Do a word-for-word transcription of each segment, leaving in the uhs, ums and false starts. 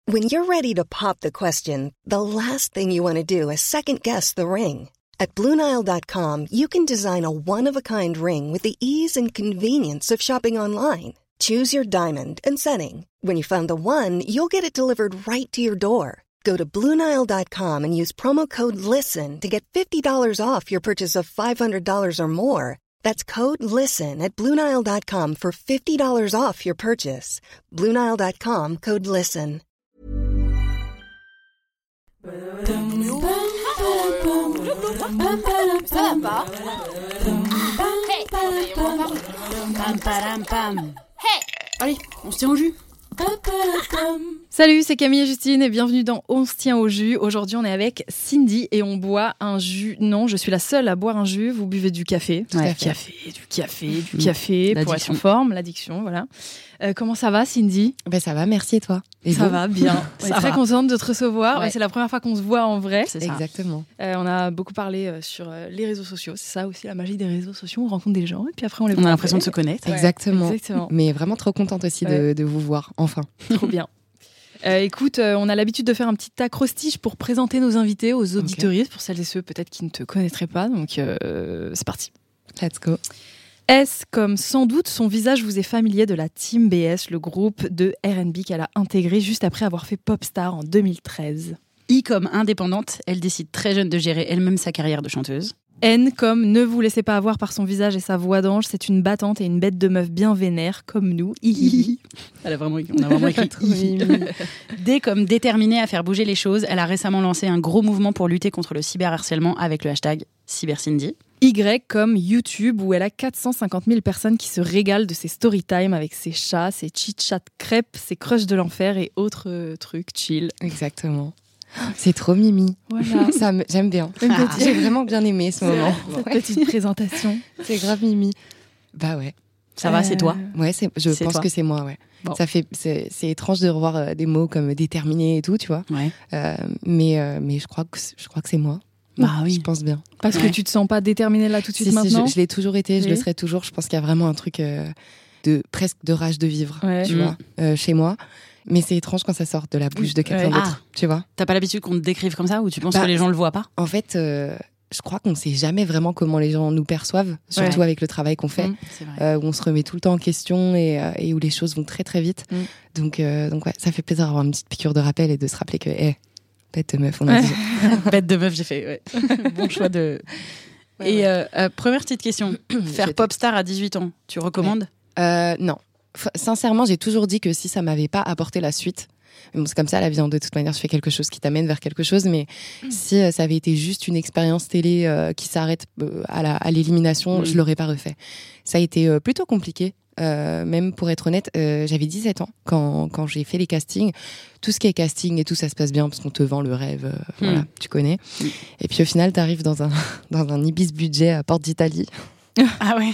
When you're ready to pop the question, the last thing you want to do is second-guess the ring. At Blue Nile dot com, you can design a one-of-a-kind ring with the ease and convenience of shopping online. Choose your diamond and setting. When you find the one, you'll get it delivered right to your door. Go to Blue Nile dot com and use promo code LISTEN to get fifty dollars off your purchase of five hundred dollars or more. That's code LISTEN at Blue Nile dot com for fifty dollars off your purchase. Blue Nile dot com, code LISTEN. Allez, on se tient au jus. Salut, c'est Camille et Justine et bienvenue dans On se tient au jus. Aujourd'hui, on est avec Cindy et on boit un jus. Non, je suis la seule à boire un jus. Vous buvez du café. Tout ouais, à fait. Café, du café, du café L'addiction. Pour être en forme, l'addiction, voilà. Euh, comment ça va, Cindy ? Ben ça va, merci et toi ? Et ça vous ? va bien. On est très contente de te recevoir. Ouais. Ouais, c'est la première fois qu'on se voit en vrai. C'est ça. Exactement. Euh, on a beaucoup parlé euh, sur euh, les réseaux sociaux. C'est ça aussi la magie des réseaux sociaux. On rencontre des gens et puis après on les On voit. a l'impression de se connaître. Ouais, Exactement. exactement. Mais vraiment trop contente aussi de, Ouais. de vous voir, enfin. Trop bien. Euh, écoute, euh, on a l'habitude de faire un petit acrostiche pour présenter nos invités aux auditeuristes, pour celles et ceux peut-être qui ne te connaîtraient pas. Donc, euh, c'est parti. Let's go. S comme sans doute son visage vous est familier de la Team B S, le groupe de R and B qu'elle a intégré juste après avoir fait Popstar en deux mille treize. I comme indépendante, elle décide très jeune de gérer elle-même sa carrière de chanteuse. N comme ne vous laissez pas avoir par son visage et sa voix d'ange, c'est une battante et une bête de meuf bien vénère comme nous. Hihihi. Elle a vraiment, on a vraiment écrit I. D comme déterminée à faire bouger les choses, elle a récemment lancé un gros mouvement pour lutter contre le cyberharcèlement avec le hashtag CyberCindy. Y comme YouTube, où elle a quatre cent cinquante mille personnes qui se régalent de ses storytime avec ses chats, ses chit-chats crêpes, ses crushs de l'enfer et autres euh, trucs chill. Exactement. C'est trop mimi. Voilà. Ça me, j'aime bien. Ah. J'ai vraiment bien aimé ce moment. Cette petite présentation. C'est grave mimi. Bah ouais. Ça va, Euh, c'est toi. Ouais, c'est, je C'est pense toi. que c'est moi, ouais. Bon. Ça fait, c'est, c'est étrange de revoir euh, des mots comme déterminé et tout, tu vois. Ouais. Euh, mais, euh, mais je crois que, c'est- je crois que c'est moi. Bah oui. Je pense bien. Parce Ouais. que tu te sens pas déterminée là tout de suite Si, si, maintenant. je, je l'ai toujours été, je Oui. le serai toujours. Je pense qu'il y a vraiment un truc euh, de presque de rage de vivre, Ouais. tu Mm. vois, euh, chez moi. Mais c'est étrange quand ça sort de la bouche de quelqu'un Ouais. d'autre, tu vois. T'as pas l'habitude qu'on te décrive comme ça ou tu penses Bah, que les gens le voient pas ? En fait, euh, je crois qu'on ne sait jamais vraiment comment les gens nous perçoivent, surtout Ouais. avec le travail qu'on fait, Mm. C'est vrai. euh, où on se remet tout le temps en question et, euh, et où les choses vont très très vite. Mm. Donc, euh, donc ouais, ça fait plaisir d'avoir une petite piqûre de rappel et de se rappeler que, hé, bête de meuf, on a Ouais. dit. Bête de meuf, j'ai fait. Ouais. Bon choix de. Ouais, Et ouais. euh, euh, première petite question. Faire J'étais- Popstar à dix-huit ans, tu recommandes ? Euh, non. F- sincèrement, j'ai toujours dit que si ça m'avait pas apporté la suite, mais bon, c'est comme ça la vie, hein, de toute manière, je fais quelque chose qui t'amène vers quelque chose, mais si euh, ça avait été juste une expérience télé euh, qui s'arrête euh, à, la, à l'élimination, Mm. je l'aurais pas refait. Ça a été euh, plutôt compliqué. Euh, même pour être honnête, euh, j'avais dix-sept ans quand, quand j'ai fait les castings. Tout ce qui est casting et tout, ça se passe bien parce qu'on te vend le rêve, euh, voilà, tu connais. Mm. Et puis au final, t'arrives dans un, dans un Ibis budget à Porte d'Italie. Ah ouais.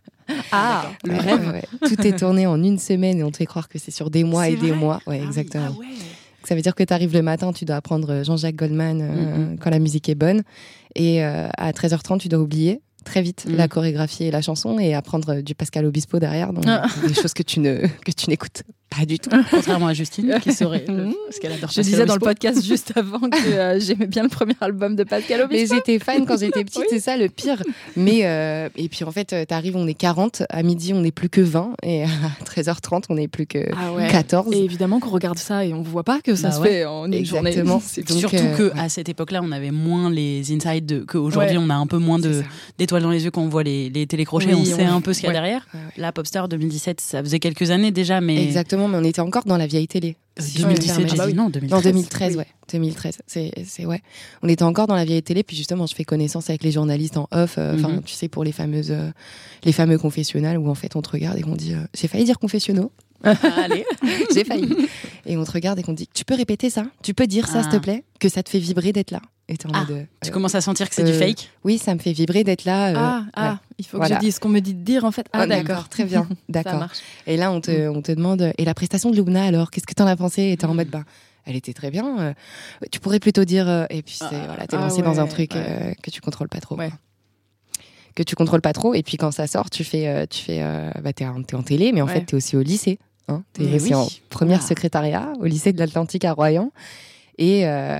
Ah, le Ouais, rêve. ouais, ouais. Tout est tourné en une semaine et on te fait croire que c'est sur des mois C'est et des vrai mois. Ouais, Ah oui, exactement. ah ouais. Ça veut dire que tu arrives le matin, tu dois apprendre Jean-Jacques Goldman euh, Mhm. quand la musique est bonne. Et euh, à treize heures trente, tu dois oublier très vite Mhm. la chorégraphie et la chanson et apprendre du Pascal Obispo derrière. Donc, Ah. des choses que tu, ne, que tu n'écoutes pas du tout. Contrairement à Justine, qui saurait. Mhm. Parce qu'elle adore je Pascal disais dans le Obispo. podcast juste avant que euh, j'aimais bien le premier album de Pascal Mais Obispo. j'étais fan quand j'étais petite, Oui. c'est ça le pire. Mais euh, et puis en fait, euh, t'arrives, on est quarante, à midi on n'est plus que vingt et à treize heures trente on n'est plus que Ah ouais. quatorze. Et évidemment qu'on regarde ça et on voit pas que ça Bah se ouais. fait en une journée. Exactement. C'est Donc, Surtout euh, que ouais. à cette époque-là, on avait moins les insides de, qu'aujourd'hui, Ouais. on a un peu moins C'est de ça. d'étoiles dans les yeux quand on voit les, les télécrochets. Oui, on sait on- un peu ce qu'il y a ouais. derrière. Ouais, ouais. La Popstar deux mille dix-sept, ça faisait quelques années déjà, mais Exactement, mais on était encore dans la vieille télé. Euh, Si je deux mille peux me dix-sept, permettre. j'ai Ah bah dit oui. non, deux mille treize. Non, deux mille treize, oui. ouais. deux mille treize, c'est, c'est ouais. On était encore dans la vieille télé, puis justement, je fais connaissance avec les journalistes en off. Enfin, Mhm. tu sais, pour les fameuses, euh, les fameux confessionnals où en fait on te regarde et qu'on dit, euh, j'ai failli dire confessionnaux, Allez. j'ai failli. Et on te regarde et qu'on dit, tu peux répéter ça, tu peux dire ça, Ah. s'il te plaît, que ça te fait vibrer d'être là. Et t'es en Ah, mode, euh, Tu euh, commences à sentir que c'est du euh, fake. oui, ça me fait vibrer d'être là. euh, Ah, ouais. ah, il faut que Voilà. je dise ce qu'on me dit de dire en fait. Ah, Ah, d'accord. très bien, Ça d'accord. marche. Et là, on te, on te demande, et la prestation de Lubna alors, qu'est-ce que t'en as pensé? Et t'es en mode, bah, elle était très bien. euh, tu pourrais plutôt dire, euh, et puis c'est, Ah, voilà, t'es ah lancé dans un ouais, truc ouais. euh, que tu contrôles pas trop. Ouais. quoi. Que tu contrôles pas trop, et puis quand ça sort, tu fais, euh, tu fais, euh, bah, t'es en, t'es en télé, mais en Ouais. fait, t'es aussi au lycée. Hein, t'es aussi en première ah. secrétariat au lycée de l'Atlantique à Royan. Et euh,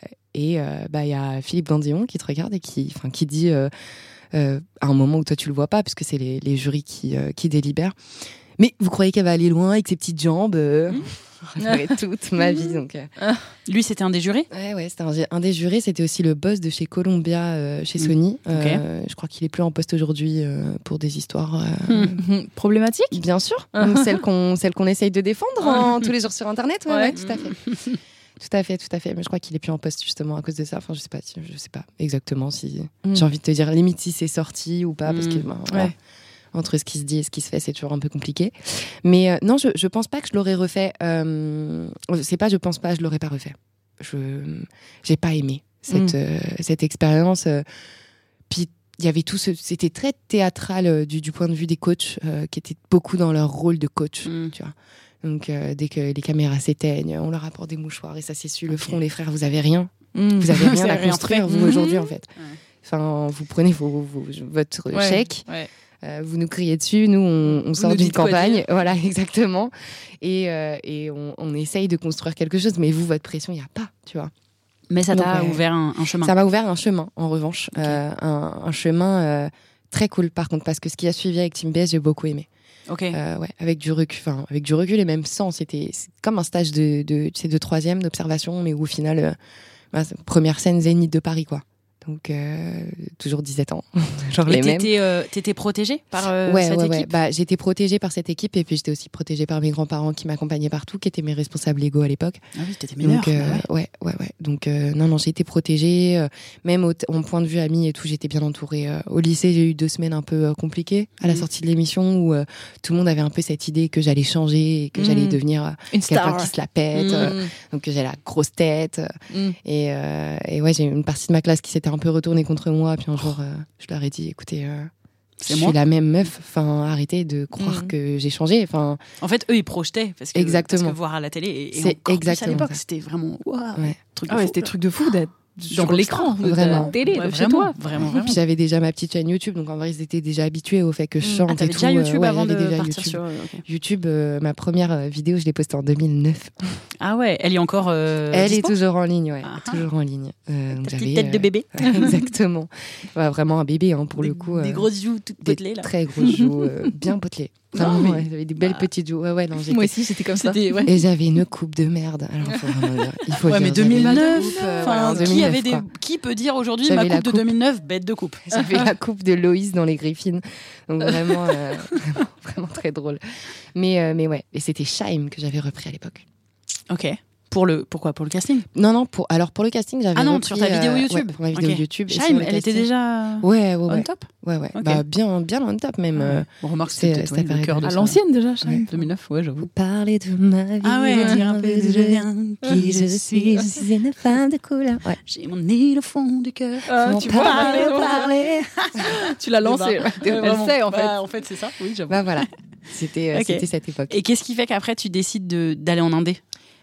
et euh, bah il y a Philippe Gandillon qui te regarde et qui, enfin, qui dit euh, euh, à un moment où toi tu le vois pas, puisque c'est les, les jurys qui euh, qui délibèrent. Mais vous croyez qu'elle va aller loin avec ses petites jambes euh... mmh. J'aurais toute ma vie. Donc, euh... Lui, c'était un des jurés ? Ouais, ouais, c'était un, un des jurés. C'était aussi le boss de chez Columbia, euh, chez Sony. Mmh. Okay. Euh, je crois qu'il est plus en poste aujourd'hui euh, pour des histoires euh... mmh. problématiques. Bien sûr, donc celles qu'on celles qu'on essaye de défendre hein, tous les jours sur Internet. Ouais, ouais. ouais tout à fait. Tout à fait, tout à fait. Mais je crois qu'il est plus en poste justement à cause de ça. Enfin, je sais pas, je sais pas exactement si mmh. j'ai envie de te dire limite si c'est sorti ou pas, mmh. parce que ben, voilà. ouais. Entre ce qui se dit et ce qui se fait, c'est toujours un peu compliqué. Mais euh, non, je, je pense pas que je l'aurais refait. Euh, c'est pas, je pense pas, je l'aurais pas refait. Je, j'ai pas aimé cette, mmh. euh, cette expérience. Euh, puis il y avait tout ce, c'était très théâtral euh, du, du point de vue des coachs euh, qui étaient beaucoup dans leur rôle de coach, mmh. tu vois. Donc euh, dès que les caméras s'éteignent, on leur apporte des mouchoirs et ça s'essuie okay. le front, les frères. Vous avez rien, mmh. vous avez rien à rien construire vous mmh. aujourd'hui en fait. Ouais. Enfin, vous prenez vos, vos, votre ouais. chèque. Ouais. Euh, vous nous criez dessus, nous on, on sort d'une campagne, voilà exactement, et, euh, et on, on essaye de construire quelque chose, mais vous votre pression il y a pas, tu vois. Mais ça t'a Donc, euh, ouvert un, un chemin. Ça m'a ouvert un chemin, en revanche, okay. euh, un, un chemin euh, très cool par contre, parce que ce qui a suivi avec Team B S j'ai beaucoup aimé. Ok. Euh, ouais, avec du recul, enfin avec du recul et même sans, c'était c'est comme un stage de, de, tu sais, de troisième d'observation, mais où au final, euh, bah, première scène Zénith de Paris quoi. Donc, euh, toujours dix-sept ans. Genre et les t'étais, mêmes. Euh, t'étais protégée par euh, ouais, cette ouais, équipe ouais. Bah, j'étais protégée par cette équipe et puis j'étais aussi protégée par mes grands-parents qui m'accompagnaient partout, qui étaient mes responsables légaux à l'époque. Ah oui, t'étais mineure. Donc, euh, ouais. ouais, ouais, ouais. Donc, euh, non, non, j'ai été protégée. Euh, même au, t- au point de vue amis et tout, j'étais bien entourée. Euh, au lycée, j'ai eu deux semaines un peu euh, compliquées à la mmh. sortie de l'émission où euh, tout le monde avait un peu cette idée que j'allais changer et que mmh. j'allais devenir euh, une quelqu'un star qui se la pète. Mmh. Euh, donc, que j'ai la grosse tête. Mmh. Et, euh, et ouais, j'ai eu une partie de ma classe qui s'était un peu retournée contre moi, puis un jour euh, je leur ai dit écoutez euh, je suis la même meuf, enfin arrêtez de croire mmh. que j'ai changé, enfin en fait eux ils projetaient parce que, exactement. parce que voir à la télé et, et c'est encore exactement plus à l'époque ça. C'était vraiment wow, ouais. truc ah ouais, c'était truc de fou d'être sur l'écran, vraiment, télé, ouais, chez toi, vraiment, vraiment. Puis j'avais déjà ma petite chaîne YouTube, donc en vrai ils étaient déjà habitués au fait que je chante ah, et tout. Déjà YouTube euh, ouais, avant de déjà partir YouTube. sur okay. YouTube, euh, ma première vidéo, je l'ai postée en deux mille neuf. Ah ouais, elle est encore. Euh, elle dispo? est toujours en ligne, ouais, ah toujours en ligne. Euh, donc petite tête euh, de bébé. Ouais, exactement. Ouais, vraiment un bébé hein, pour des, le coup. Des euh, grosses joues toutes potelées là. Très grosses joues, euh, bien potelées. Vraiment, mais... ouais, j'avais des belles bah... petites joues. Ouais, ouais, non, moi aussi, j'étais comme ça. Ouais. Et j'avais une coupe de merde. Alors, faut vraiment dire, il faut ouais, dire, mais deux mille neuf, euh, enfin, voilà, qui, avait des... qui peut dire aujourd'hui ma coupe de deux mille neuf, bête de coupe. J'avais la coupe de Loïs dans Les Griffines. Donc vraiment, euh, vraiment, vraiment très drôle. Mais, euh, mais ouais, et c'était Shaim que j'avais repris à l'époque. Ok. Pour le, pourquoi Pour le casting Non, non, pour, alors pour le casting, j'avais Ah non, repris, sur ta vidéo YouTube. Ouais, pour ma vidéo okay. YouTube. Shaim, elle était déjà ouais, ouais, ouais. on top. Ouais, ouais. Okay. Bah, bien, bien on top même. Ouais. On remarque que c'était peut-être ouais, le cœur de à l'ancienne déjà, Shaim. Ouais. deux mille neuf, ouais, j'avoue. Vous parlez de ma vie. Ah ouais, dire un peu d'où je viens, qui je suis. Je suis une femme de couleur. Ouais. J'ai mon nez au fond du cœur. Ah, tu vois, parler, parler. Tu l'as lancé. Elle sait en fait. Bah, en fait, c'est ça. Oui, j'avoue. Bah voilà. C'était, euh, okay. c'était cette époque. Et qu'est-ce qui fait qu'après tu décides de, d'aller en Indé?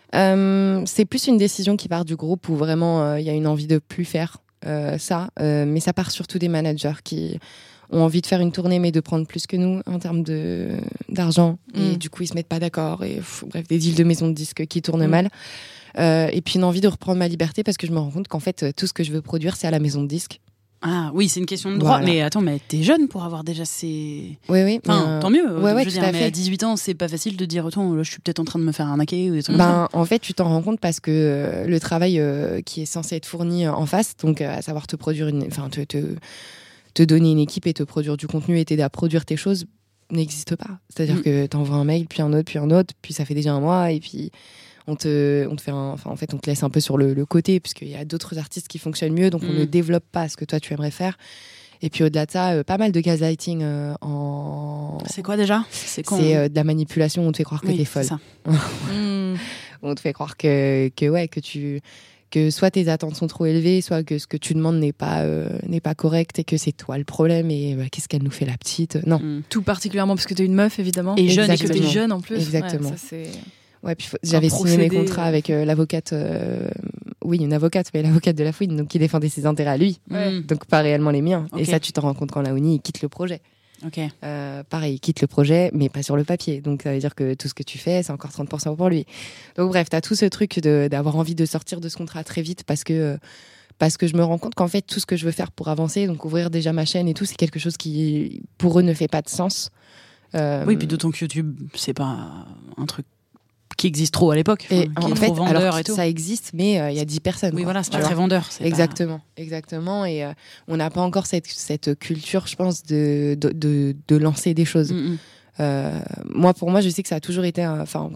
Euh, c'est plus une décision qui part du groupe où vraiment il euh, y a une envie de plus faire euh, ça, euh, mais ça part surtout des managers qui ont envie de faire une tournée mais de prendre plus que nous en termes de d'argent mmh. et du coup ils se mettent pas d'accord et pff, bref des deals de maison de disques qui tournent mmh. mal euh, et puis une envie de reprendre ma liberté parce que je me rends compte qu'en fait tout ce que je veux produire c'est à la maison de disques. Ah oui, c'est une question de droit. Voilà. Mais attends, mais t'es jeune pour avoir déjà ces... Oui, oui. Enfin, euh... tant mieux. Ouais, ouais, je veux tout dire, à mais fait. à dix-huit ans, c'est pas facile de dire, attends, là, je suis peut-être en train de me faire arnaquer ou des trucs ben, comme ça. En fait, tu t'en rends compte parce que euh, le travail euh, qui est censé être fourni en face, donc euh, à savoir te produire une... Enfin, te, te, te donner une équipe et te produire du contenu et t'aider à produire tes choses, n'existe pas. C'est-à-dire mmh. que t'envoies un mail, puis un autre, puis un autre, puis ça fait déjà un mois, et puis... On te, on te fait un, enfin, en fait, on te laisse un peu sur le, le côté, puisqu'il y a d'autres artistes qui fonctionnent mieux, donc mmh. on ne développe pas ce que toi tu aimerais faire. Et puis au-delà de ça, euh, pas mal de gaslighting euh, en. C'est quoi déjà? C'est, con, c'est euh, de la manipulation. On te fait croire que oui, t'es folle. C'est ça. mmh. On te fait croire que, que ouais, que tu, que soit tes attentes sont trop élevées, soit que ce que tu demandes n'est pas, euh, n'est pas correct et que c'est toi le problème. Et bah, qu'est-ce qu'elle nous fait la petite? Non. Mmh. Tout particulièrement parce que t'es une meuf, évidemment. Et jeune, et que t'es jeune en plus. Exactement. Ouais, ça, c'est... Ouais, puis j'avais signé mes contrats avec euh, l'avocate, euh, oui, une avocate, mais l'avocate de la fouine, donc qui défendait ses intérêts à lui, ouais. donc pas réellement les miens. Okay. Et ça, tu t'en rends compte quand Laouni il quitte le projet. Okay. Euh, pareil, il quitte le projet, mais pas sur le papier. Donc, ça veut dire que tout ce que tu fais, c'est encore trente pour cent pour lui. Donc, bref, t'as tout ce truc de, d'avoir envie de sortir de ce contrat très vite parce que, parce que je me rends compte qu'en fait, tout ce que je veux faire pour avancer, donc ouvrir déjà ma chaîne et tout, c'est quelque chose qui, pour eux, ne fait pas de sens. Euh... Oui, puis d'autant que YouTube, c'est pas un truc qui existe trop à l'époque. Et enfin, qui en est fait, trop vendeur alors et tout. ça existe, mais il euh, y a dix personnes. Oui, quoi, voilà, c'est pas alors, très vendeur. C'est exactement, pas... exactement. Et euh, on n'a pas encore cette, cette culture, je pense, de, de, de, de lancer des choses. Mm-hmm. Euh, moi, pour moi, je sais que ça a toujours été... Enfin,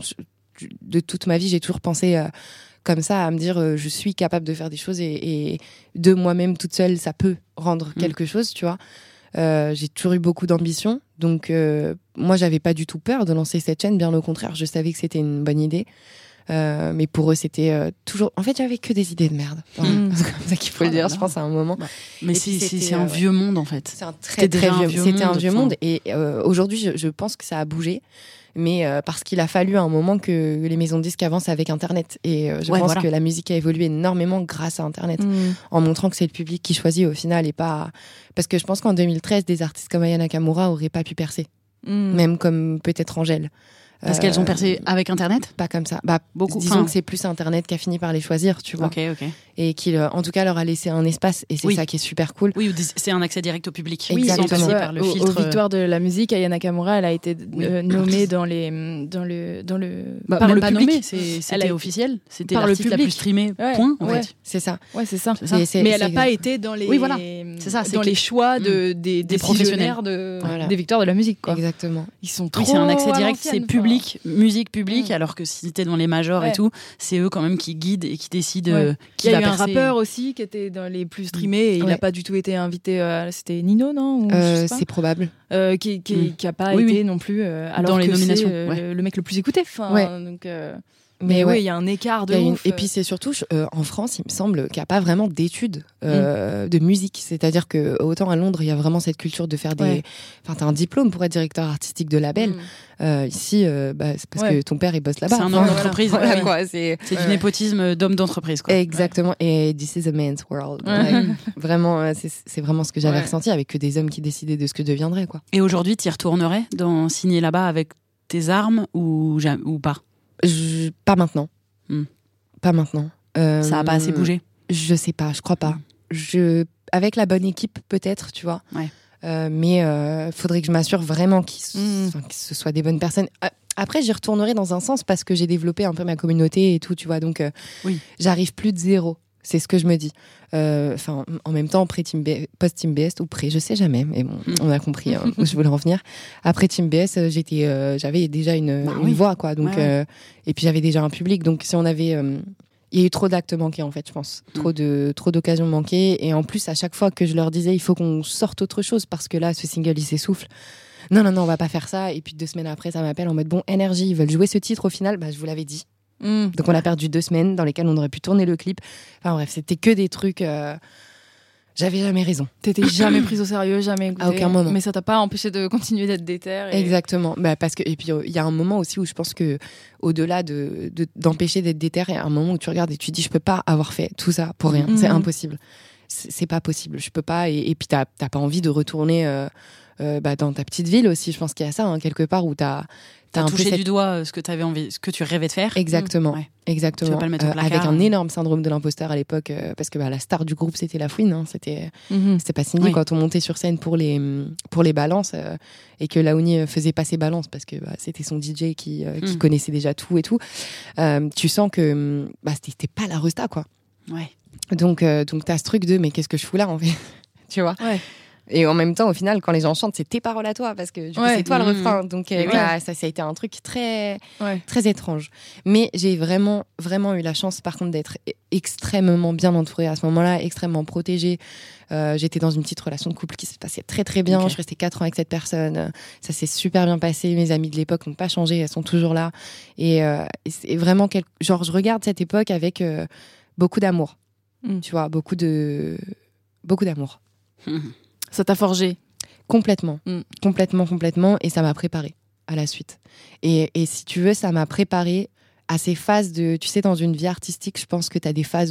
de toute ma vie, j'ai toujours pensé euh, comme ça, à me dire, euh, je suis capable de faire des choses et, et de moi-même, toute seule, ça peut rendre mm. quelque chose, tu vois. Euh, j'ai toujours eu beaucoup d'ambition. Donc, euh, moi, j'avais pas du tout peur de lancer cette chaîne. Bien au contraire, je savais que c'était une bonne idée. Euh, mais pour eux, c'était euh, toujours. En fait, j'avais que des idées de merde. Enfin, mmh. C'est comme ça qu'il faut oh le dire, je pense, à un moment. Bah, mais c'est, c'est, c'est un euh, vieux monde, en fait. C'est un très, très vieux, un vieux c'était monde. un vieux monde. Et euh, aujourd'hui, je, je pense que ça a bougé. Mais euh, parce qu'il a fallu à un moment que les maisons de disques avancent avec Internet. Et euh, je ouais, pense voilà. que la musique a évolué énormément grâce à Internet. Mmh. En montrant que c'est le public qui choisit au final et pas. Parce que je pense qu'en deux mille treize, des artistes comme Aya Nakamura auraient pas pu percer. Mmh. Même comme peut-être Angèle. Parce euh, qu'elles ont percé avec Internet ? Pas comme ça. Bah, Beaucoup. Disons enfin... que c'est plus Internet qui a fini par les choisir, tu vois. Ok, ok. Et qui, en tout cas, leur a laissé un espace. Et c'est oui. ça qui est super cool. Oui, c'est un accès direct au public. Oui, sans passer ouais, par le au, filtre. Aux victoires de la musique, Aya Nakamura, elle a été oui. euh, nommée dans les, dans le, dans le, bah, par même le pas public. Nommée, c'est, c'était officiel. C'était par l'artiste le la plus streamée. Ouais, point. En ouais. fait. C'est ça. Ouais, c'est ça. C'est ça. C'est, Mais elle n'a pas été dans les. Oui, voilà. C'est ça. Dans les choix de, mmh. des, des professionnels de, voilà. des victoires de la musique, quoi. Exactement. Ils sont trop. Oui, c'est un accès direct. C'est public, musique publique, alors que si t'es dans les majors et tout, c'est eux quand même qui guident et qui décident qui va percer. Il y a eu un rappeur aussi qui était dans les plus streamés et il n'a pas du tout été invité. C'était Nino, non ? C'est probable. Euh, qui qui, mm. qui a pas oui, été oui. non plus euh, alors dans les que nominations c'est, euh, ouais. le mec le plus écouté enfin ouais. donc euh... mais, mais ouais oui il y a un écart de une... ouf et puis c'est surtout euh, en France il me semble qu'il n'y a pas vraiment d'études euh, mm. de musique, c'est-à-dire que autant à Londres il y a vraiment cette culture de faire des ouais. enfin t'as un diplôme pour être directeur artistique de label. mm. Euh, ici, euh, bah, c'est parce ouais. que ton père il bosse là-bas. C'est un nom d'entreprise. Voilà, ouais. quoi, c'est c'est du népotisme d'homme d'entreprise. Quoi. Exactement. Ouais. Et this is a man's world. Ouais. Vraiment, c'est, c'est vraiment ce que j'avais ouais. ressenti avec que des hommes qui décidaient de ce que je deviendrais. Quoi. Et aujourd'hui, tu y retournerais dans signer là-bas avec tes armes ou, ou pas je, Pas maintenant. Mm. Pas maintenant. Euh, Ça a pas assez bougé. Je sais pas. Je crois pas. Mm. Je avec la bonne équipe peut-être, tu vois. Ouais. Euh, mais euh, faudrait que je m'assure vraiment qu'ils, mmh. enfin, que ce soient des bonnes personnes. Après, j'y retournerai dans un sens parce que j'ai développé un peu ma communauté et tout, tu vois. Donc, euh, oui. j'arrive plus de zéro. C'est ce que je me dis. Enfin, euh, en même temps, pré-Team B- post-Team B S ou pré, je sais jamais, mais bon, mmh. on a compris hein, où je voulais en venir. Après Team B S, j'étais, euh, j'avais déjà une, bah, une oui. voix, quoi. Donc, ouais, ouais. Euh, et puis j'avais déjà un public. Donc, si on avait euh, il y a eu trop d'actes manqués en fait, je pense. Trop de trop d'occasions manquées et en plus à chaque fois que je leur disais il faut qu'on sorte autre chose parce que là ce single il s'essouffle. Non non non, on va pas faire ça et puis deux semaines après ça m'appelle en mode bon énergie, ils veulent jouer ce titre au final, bah je vous l'avais dit. Mm. Donc on a perdu deux semaines dans lesquelles on aurait pu tourner le clip. Enfin bref, c'était que des trucs euh... J'avais jamais raison. T'étais jamais prise au sérieux, jamais écoutée. À aucun moment. Mais ça t'a pas empêché de continuer d'être déter. Et... Exactement. Bah parce que et puis il y a un moment aussi où je pense que au-delà de, de d'empêcher d'être déter, il y a un moment où tu regardes et tu te dis je peux pas avoir fait tout ça pour rien. Mmh. C'est impossible. C'est, c'est pas possible. Je peux pas. Et, et puis t'as t'as pas envie de retourner euh, euh, bah, dans ta petite ville aussi. Je pense qu'il y a ça hein, quelque part où t'as T'as un touché peu cette... du doigt ce que t'avais envie, ce que tu rêvais de faire. Exactement, mmh. ouais. exactement. Tu veux pas le mettre au placard, euh, avec un hein. énorme syndrome de l'imposteur à l'époque, euh, parce que bah, la star du groupe c'était La Fouine, hein, c'était, mmh. c'était pas Cindy oui. quand on montait sur scène pour les pour les balances euh, et que Laouni faisait passer balance parce que bah, c'était son D J qui euh, qui mmh. connaissait déjà tout et tout. Euh, tu sens que bah c'était, c'était pas la resta quoi. Ouais. Donc euh, donc t'as ce truc de mais qu'est-ce que je fous là en fait, tu vois. Ouais. Et en même temps, au final, quand les gens chantent, c'est tes paroles à toi, parce que du coup, ouais, c'est toi mmh. le refrain. Donc, euh, oui. bah, ça, ça a été un truc très, ouais. très étrange. Mais j'ai vraiment, vraiment eu la chance, par contre, d'être extrêmement bien entourée à ce moment-là, extrêmement protégée. Euh, j'étais dans une petite relation de couple qui se passait très, très bien. Okay. Je restais quatre ans avec cette personne. Ça s'est super bien passé. Mes amies de l'époque n'ont pas changé. Elles sont toujours là. Et, euh, et c'est vraiment, quel... genre, je regarde cette époque avec euh, beaucoup d'amour. Mmh. Tu vois, beaucoup de, beaucoup d'amour. Mmh. Ça t'a forgé complètement, mm. complètement, complètement, et ça m'a préparée à la suite. Et, et si tu veux, ça m'a préparée à ces phases de, tu sais, dans une vie artistique, je pense que t'as des phases où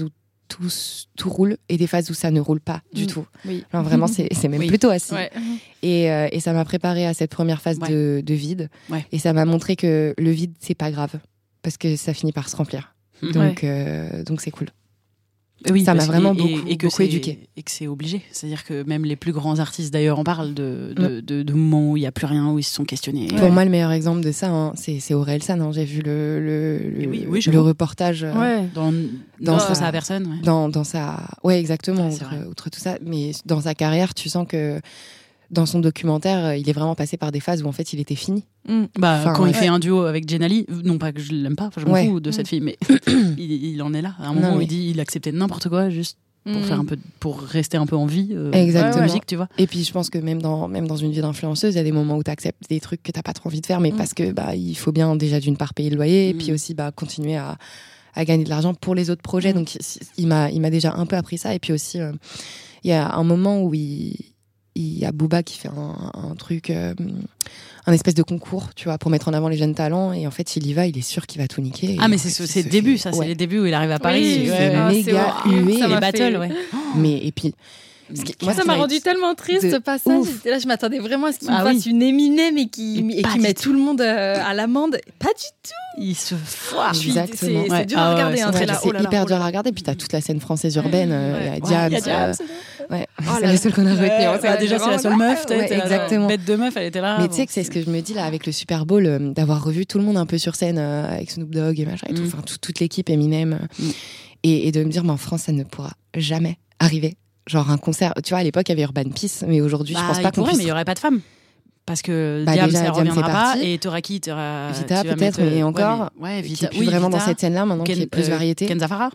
tout, tout roule et des phases où ça ne roule pas du mmh. tout. Oui. Genre, vraiment, c'est, c'est même Oui. plutôt assis. Ouais. Et, euh, et ça m'a préparée à cette première phase Ouais. de, de vide. Ouais. Et ça m'a montré que le vide, c'est pas grave. Parce que ça finit par se remplir. Donc, Ouais. euh, donc c'est cool. Oui, ça m'a parce- vraiment et- beaucoup- et que beaucoup c'est- éduquée. Et que c'est obligé. C'est-à-dire que même les plus grands artistes, d'ailleurs, en parlent de, de, de, de moments où il n'y a plus rien, où ils se sont questionnés. Pour moi, le meilleur exemple de ça, hein, c'est, c'est Orelsan. Hein. J'ai vu le, le, le, Oui, oui, le j'avoue. reportage euh, Ouais. Dans, Dans dans sa- sa personne. Ouais. dans, dans sa... Ouais, exactement, Ouais, c'est outre, vrai. outre tout ça. Mais dans sa carrière, tu sens que dans son documentaire, euh, il est vraiment passé par des phases où en fait, il était fini. Mmh. Bah, Enfin, quand il ouais. fait un duo avec Jenali, non pas que je l'aime pas, enfin, je m'en Ouais. fous de cette Mm. fille, mais il, il en est là. À un moment, Non, où mais- il dit il acceptait n'importe quoi juste pour Mmh. faire un peu, pour rester un peu en vie. euh, Exactement. de musique, tu vois. Et puis, je pense que même dans, même dans une vie d'influenceuse, il y a des moments où tu acceptes des trucs que tu n'as pas trop envie de faire, mais Mm. parce que bah, il faut bien déjà d'une part payer le loyer et Mm. puis aussi bah, continuer à, à gagner de l'argent pour les autres projets. Mm. Donc, il, il m'a, il m'a déjà un peu appris ça. Et puis aussi, euh, il y a un moment où il, il y a Booba qui fait un, un truc, euh, un espèce de concours, tu vois, pour mettre en avant les jeunes talents. Et en fait, il y va, il est sûr qu'il va tout niquer. Et Ah, mais en c'est, fait, ce- il c'est se le début, fait- ça, c'est ouais. les débuts où il arrive à Paris. Oui, ouais, c'est ouais. ah, méga c'est horrible, hué. ça les m'a battles, fait- ouais. Mais et puis, ce qui- moi, ça ce m'a qui rendu tellement triste de ce passage. ouf. J'étais là, je m'attendais vraiment à ce qu'il Ah me oui. fasse une Eminem et qui Mais et pas qui du mette tout. tout le monde euh, à l'amende. Pas du tout. Il se foire. Je suis- Exactement. C'est Ouais. c'est dur Ah à ouais, regarder. c'est hein, vrai, t'es Ouais, là, c'est oh là là, hyper oh dur là à là. regarder. Puis t'as toute la scène française urbaine. euh, Ouais. Il y a Ouais, Diams. il y a Diams, euh, ouais, Oh c'est là la là. seule qu'on a retenue. hein, Ouais, c'est Bah, déjà, c'est la seule meuf. Ouais, t'es là, exactement. Bête de meuf, elle était là. Mais bon, tu sais que c'est ce que je me dis là avec le Super Bowl, euh, d'avoir revu tout le monde un peu sur scène euh, avec Snoop Dogg et machin et tout, Mm. enfin tout- toute l'équipe Eminem, euh, Mm. et, et de me dire mais en France ça ne pourra jamais arriver. Genre un concert, tu vois, à l'époque il y avait Urban Peace, mais aujourd'hui Bah, je pense il pas qu'on pourrait, puisse. mais il n'y aurait pas de femmes. Parce que Bah, Diams, déjà, elle Diams, reviendra c'est pas. parti. Et t'auras qui t'auras, Vita, tu vas peut-être, mettre, mais euh, encore, Ouais, mais, ouais, qui Vita. est plus oui, vraiment Vita, dans cette scène-là maintenant, Ken- qui est plus euh, variété. Ken Zafara.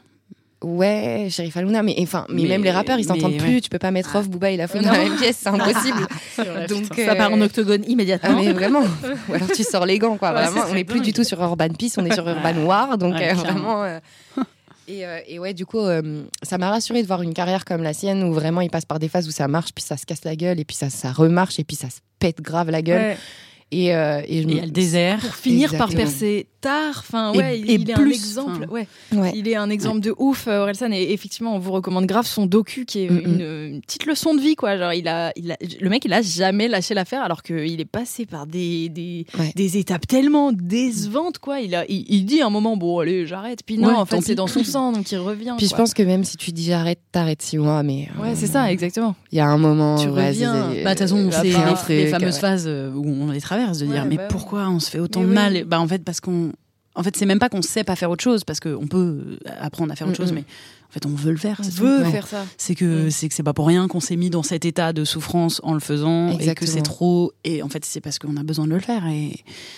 Ouais, Sheriff Aluna, mais enfin, mais, Mais- même les rappeurs ils mais s'entendent ouais. plus. Tu peux pas mettre off Booba et la Fouine Non. dans la même pièce, c'est impossible. Donc Ça part en euh, octogone Ah, immédiatement. mais vraiment. Ou alors tu sors les gants, quoi. Ouais, Vraiment, c'est on n'est plus dingue. du tout sur Urban Peace, on est sur Urban War. Donc Ouais, euh, clairement. vraiment. euh, Et, euh, et ouais, du coup, euh, ça m'a rassurée de voir une carrière comme la sienne où vraiment il passe par des phases où ça marche, puis ça se casse la gueule, et puis ça, ça remarche, et puis ça se pète grave la gueule. Ouais. Et, euh, et je Et me- il y a le désert. Pour finir par Exactement. percer tard. Enfin, Et- ouais, il, et il est un plus, exemple. enfin. Ouais. Ouais. Il est un exemple de ouf, euh, Orelsan. Et effectivement, on vous recommande grave son docu, qui est Mm-mm. une, une petite leçon de vie, quoi. Genre, il a, il a, le mec, il a jamais lâché l'affaire, alors qu'il est passé par des, des, Ouais. des étapes tellement décevantes, quoi. Il, a, il, il dit à un moment, bon, allez, j'arrête. Puis non, Ouais, en fait, tant c'est pis. dans son sang, donc il revient. Puis je quoi. pense que même si tu dis j'arrête, t'arrêtes six mois, mais. euh, Ouais, c'est ça, exactement. Il y a un moment. Tu vas-y, reviens. vas-y, Bah, de toute façon, euh, c'est fais un les, truc, les fameuses ouais. phases euh, où on les traverse, de dire Ouais, mais bah oui. pourquoi on se fait autant Mais de oui. mal. Bah, en fait, parce qu'on. En fait, c'est même pas qu'on sait pas faire autre chose, parce qu'on peut apprendre à faire autre chose, Mm-mm. mais en fait, on veut le faire. On c'est tout. veut Ouais. faire ça. C'est que Mm. c'est que c'est pas pour rien qu'on s'est mis dans cet état de souffrance en le faisant, et que Exactement. c'est trop. Et en fait, c'est parce qu'on a besoin de le faire. Et.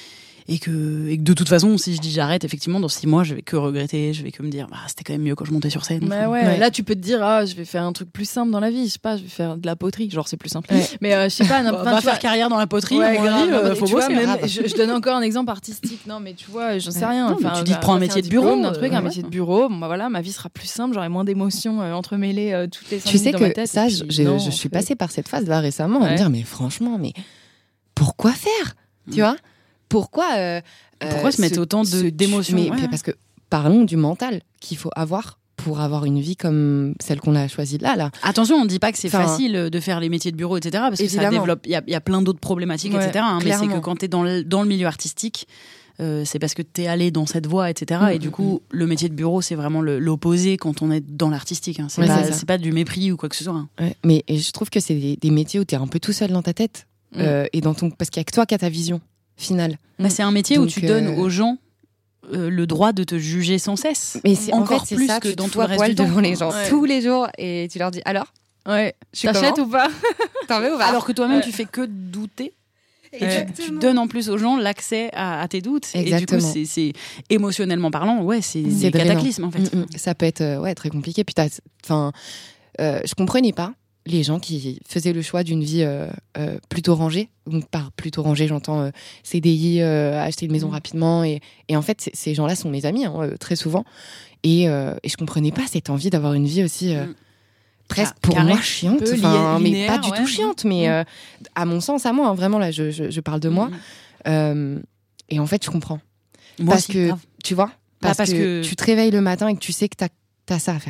Et que, et que de toute façon, si je dis j'arrête, effectivement, dans six mois, je vais que regretter, je vais que me dire, bah, c'était quand même mieux quand je montais sur scène. Mais Enfin, ouais, Ouais. là tu peux te dire ah je vais faire un truc plus simple dans la vie, je sais pas, je vais faire de la poterie, genre c'est plus simple. Ouais. Mais euh, je sais pas, on enfin, va tu vois, faire carrière dans la poterie, ouais, à mon grave, avis, euh, non, faut tu vois, bosser. même, grave. je, je donne encore un exemple artistique. Non mais tu vois, j'en sais Ouais. rien. Non, mais Enfin, tu dis, va- prends un va métier faire de bureau, diplôme, un truc, euh, un métier de bureau. Bon bah voilà, ma vie sera plus simple, j'aurai moins d'émotions euh, entremêlées euh, toutes les cinq Tu sais minutes dans ma que tête. ça, et je, puis, je- non, je en suis fait. passée par cette phase là récemment à Ouais. me dire mais franchement, mais pourquoi faire Mm. Tu vois Pourquoi euh, Pourquoi euh, se mettre autant de- ce- d'émotions mais- Ouais. Parce que parlons du mental qu'il faut avoir pour avoir une vie comme celle qu'on a choisie là, là. Attention, on ne dit pas que c'est Enfin, facile de faire les métiers de bureau, et cetera. Parce que ça évidemment. développe. Il y a, il y a plein d'autres problématiques, Ouais, et cetera hein, mais c'est clairement. que quand tu es dans le, dans le milieu artistique, euh, c'est parce que tu es allé dans cette voie, et cetera. Mm, et du mm, coup, le métier de bureau, c'est vraiment le- l'opposé quand on est dans l'artistique. Hein. C'est Ouais, pas, c'est ça. c'est pas du mépris ou quoi que ce soit. hein. Ouais, mais et je trouve que c'est des, des métiers où tu es un peu tout seul dans ta tête. Mm. euh, et dans ton, parce qu'il n'y a que toi qui as ta vision finale. Bah, c'est un métier où Donc, tu donnes euh, aux gens euh, le droit de te juger sans cesse. Mais c'est Encore en fait, c'est plus ça, que tu dans te tout le fous à reste poil du temps. devant les gens Ouais. tous les jours et tu leur dis alors, Ouais, je suis t'achètes comment ou pas? T'en veux ou pas Alors que toi-même, Ouais. tu fais que douter. Et tu, Exactement. tu donnes en plus aux gens l'accès à, à tes doutes. Et du Exactement. coup, c'est, c'est émotionnellement parlant, ouais, c'est C'est des drainant. cataclysmes en fait. Mm, mm. Ça peut être euh, ouais, très compliqué. Puis t'as- enfin, euh, je comprenais pas les gens qui faisaient le choix d'une vie euh, euh, plutôt rangée. Donc par plutôt rangée, j'entends euh, C D I, euh, acheter une maison Mm. rapidement. Et, et en fait, c- ces gens-là sont mes amis hein, euh, très souvent. Et, euh, et je comprenais pas cette envie d'avoir une vie aussi euh, Mm. presque Ca- pour carré, moi chiante. peu Enfin, mais linéaire, pas du ouais. tout chiante, mais Mm. euh, à mon sens, à moi, hein, vraiment là, je, je, je parle de moi. Mm. Euh, et en fait, je comprends. Moi parce aussi, que grave. tu vois, parce, parce que, que- tu te réveilles le matin et que tu sais que t'as as ça à faire.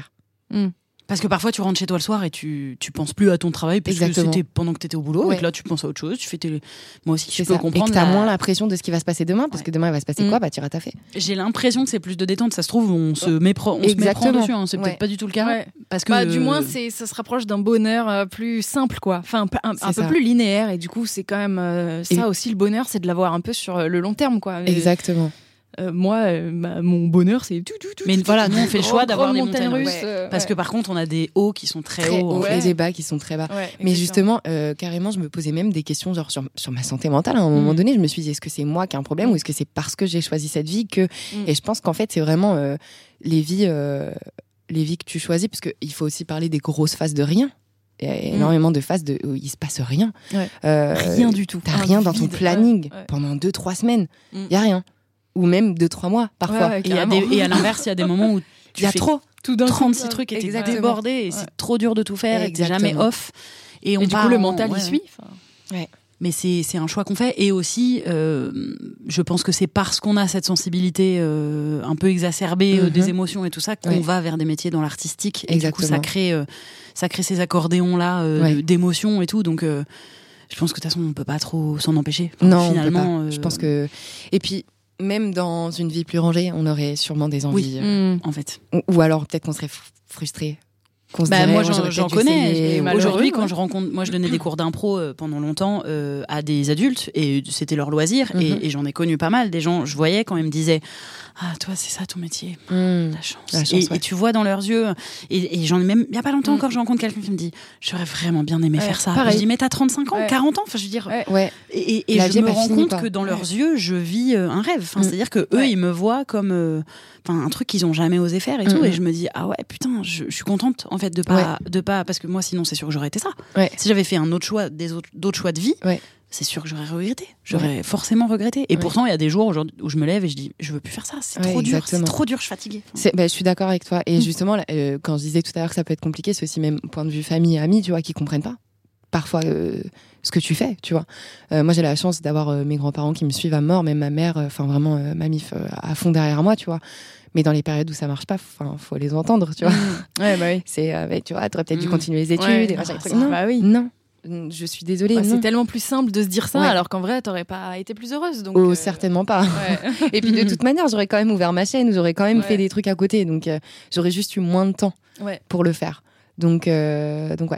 Mm. Parce que parfois, tu rentres chez toi le soir et tu, tu penses plus à ton travail parce Exactement. que c'était pendant que tu étais au boulot Ouais. et que là, tu penses à autre chose. Tu fais tes... Moi aussi, C'est je peux ça. comprendre. Et que t'as la... moins la pression de ce qui va se passer demain, parce Ouais. que demain, il va se passer Mm. quoi ? Bah, tu iras taffer. J'ai l'impression que c'est plus de détente. Ça se trouve, on se méprend, on se méprend Exactement. dessus. Hein. C'est Ouais. peut-être pas du tout le cas. Ouais. Parce que, Bah, du moins, c'est, ça se rapproche d'un bonheur euh, plus simple, quoi. Enfin, un, peu- un, C'est un peu ça. plus linéaire. Et du coup, c'est quand même euh, ça Et- aussi, le bonheur, c'est de l'avoir un peu sur euh, le long terme, quoi. Mais, Exactement. euh, moi, euh, ma- mon bonheur, c'est tout, tout, tout. Mais tout, voilà, tout, nous, on fait le choix grande, d'avoir grande les montagne montagnes russe, russes. euh, Parce ouais. que par contre, on a des hauts qui sont très, Très hauts. en haut fait. et des bas qui sont très bas. Ouais, Mais exactement. justement, euh, carrément, je me posais même des questions genre sur, sur ma santé mentale. À un moment Mm. donné, je me suis dit, est-ce que c'est moi qui ai un problème Mm. ou est-ce que c'est parce que j'ai choisi cette vie que... Mm. Et je pense qu'en fait, c'est vraiment euh, les vies, euh, les vies que tu choisis, parce qu'il faut aussi parler des grosses phases de rien. Il y a énormément de phases de, où il se passe rien. Ouais. Euh, Rien du tout. T'as Un rien dans ton vide. planning Ouais, ouais. pendant deux, trois semaines. Il Mm. y a rien. Ou même deux, trois mois, parfois. Ouais, ouais, Et, il y a carrément. des- et à l'inverse, il y a des moments où tu Il y a fais trop. Tout d'un coup, trente-six ça. trucs et t'es Exactement. débordé et c'est Ouais. trop dur de tout faire et t'es Exactement. jamais off. Et, on Et du part coup, le en- mental ouais, y ouais. suit. Enfin, Mais c'est, c'est un choix qu'on fait. Et aussi, euh, je pense que c'est parce qu'on a cette sensibilité euh, un peu exacerbée euh, Mhm. des émotions et tout ça qu'on Ouais. va vers des métiers dans l'artistique. Et Exactement. du coup, ça crée, euh, ça crée ces accordéons-là euh, Ouais. de- d'émotions et tout. Donc, euh, je pense que de toute façon, on peut pas trop s'en empêcher. Enfin, Non, finalement, on peut pas. euh, Je pense que... Et puis, même dans une vie plus rangée, on aurait sûrement des envies. Oui. euh, en fait. Ou, ou alors, peut-être qu'on serait fr- frustré. Qu'on se Bah, dirait, moi, oh, j'en, j'aurais j'en peut-être dû connais. essayer, Et ou- malheureux, Aujourd'hui, quand ouais. je rencontre, moi, je donnais des cours d'impro euh, pendant longtemps euh, à des adultes et c'était leur loisir. Mhm. Et, et j'en ai connu pas mal. Des gens, je voyais quand ils me disaient, ah, toi, c'est ça ton métier. Hmm. La chance. La chance, et, ouais. et tu vois dans leurs yeux, et, et j'en ai même, il y a pas longtemps Mm. encore, je rencontre quelqu'un qui me dit, j'aurais vraiment bien aimé Ouais, faire ça. pareil. Je dis, mais t'as trente-cinq ans, Ouais. quarante ans, enfin, je veux dire, Ouais. Ouais. et, et- et La je vie est me pas rends finie, compte quoi. que dans leurs Ouais. yeux, je vis euh, un rêve. Enfin, Mm. c'est-à-dire que eux, Ouais. ils me voient comme, euh, enfin, un truc qu'ils ont jamais osé faire et tout. Mm. Et je me dis, ah ouais, putain, je, je suis contente en fait de pas, de pas, parce que moi, sinon, c'est sûr que j'aurais été ça. Ouais. Si j'avais fait un autre choix, des autres, d'autres choix de vie. Ouais. C'est sûr que j'aurais regretté. J'aurais forcément regretté. Et Ouais. pourtant, il y a des jours aujourd'hui où je me lève et je dis, je veux plus faire ça. C'est Ouais, trop dur. exactement. C'est trop dur. Je suis fatiguée. Enfin, C'est- bah, je suis d'accord avec toi. Et Mm. justement, là, euh, quand je disais tout à l'heure que ça peut être compliqué, c'est aussi même point de vue famille et amis, tu vois, qui comprennent pas parfois euh, ce que tu fais, tu vois. Euh, moi, j'ai la chance d'avoir euh, mes grands-parents qui me suivent à mort, même ma mère, enfin vraiment euh, ma mif euh, à fond derrière moi, tu vois. Mais dans les périodes où ça marche pas, enfin, faut les entendre, tu vois. Ouais, bah oui. C'est, euh, bah, tu vois, t'aurais peut-être dû Mm. continuer les études Ouais. et machin, Ah, trucs. ça, Non, bah oui. non, je suis désolée. Bah, non. c'est tellement plus simple de se dire ça, Ouais. alors qu'en vrai, t'aurais pas été plus heureuse. Donc, Oh, euh, certainement pas. ouais. Et puis de toute manière, j'aurais quand même ouvert ma chaîne, j'aurais quand même Ouais. fait des trucs à côté, donc euh, j'aurais juste eu moins de temps Ouais. pour le faire. Donc, euh, donc ouais.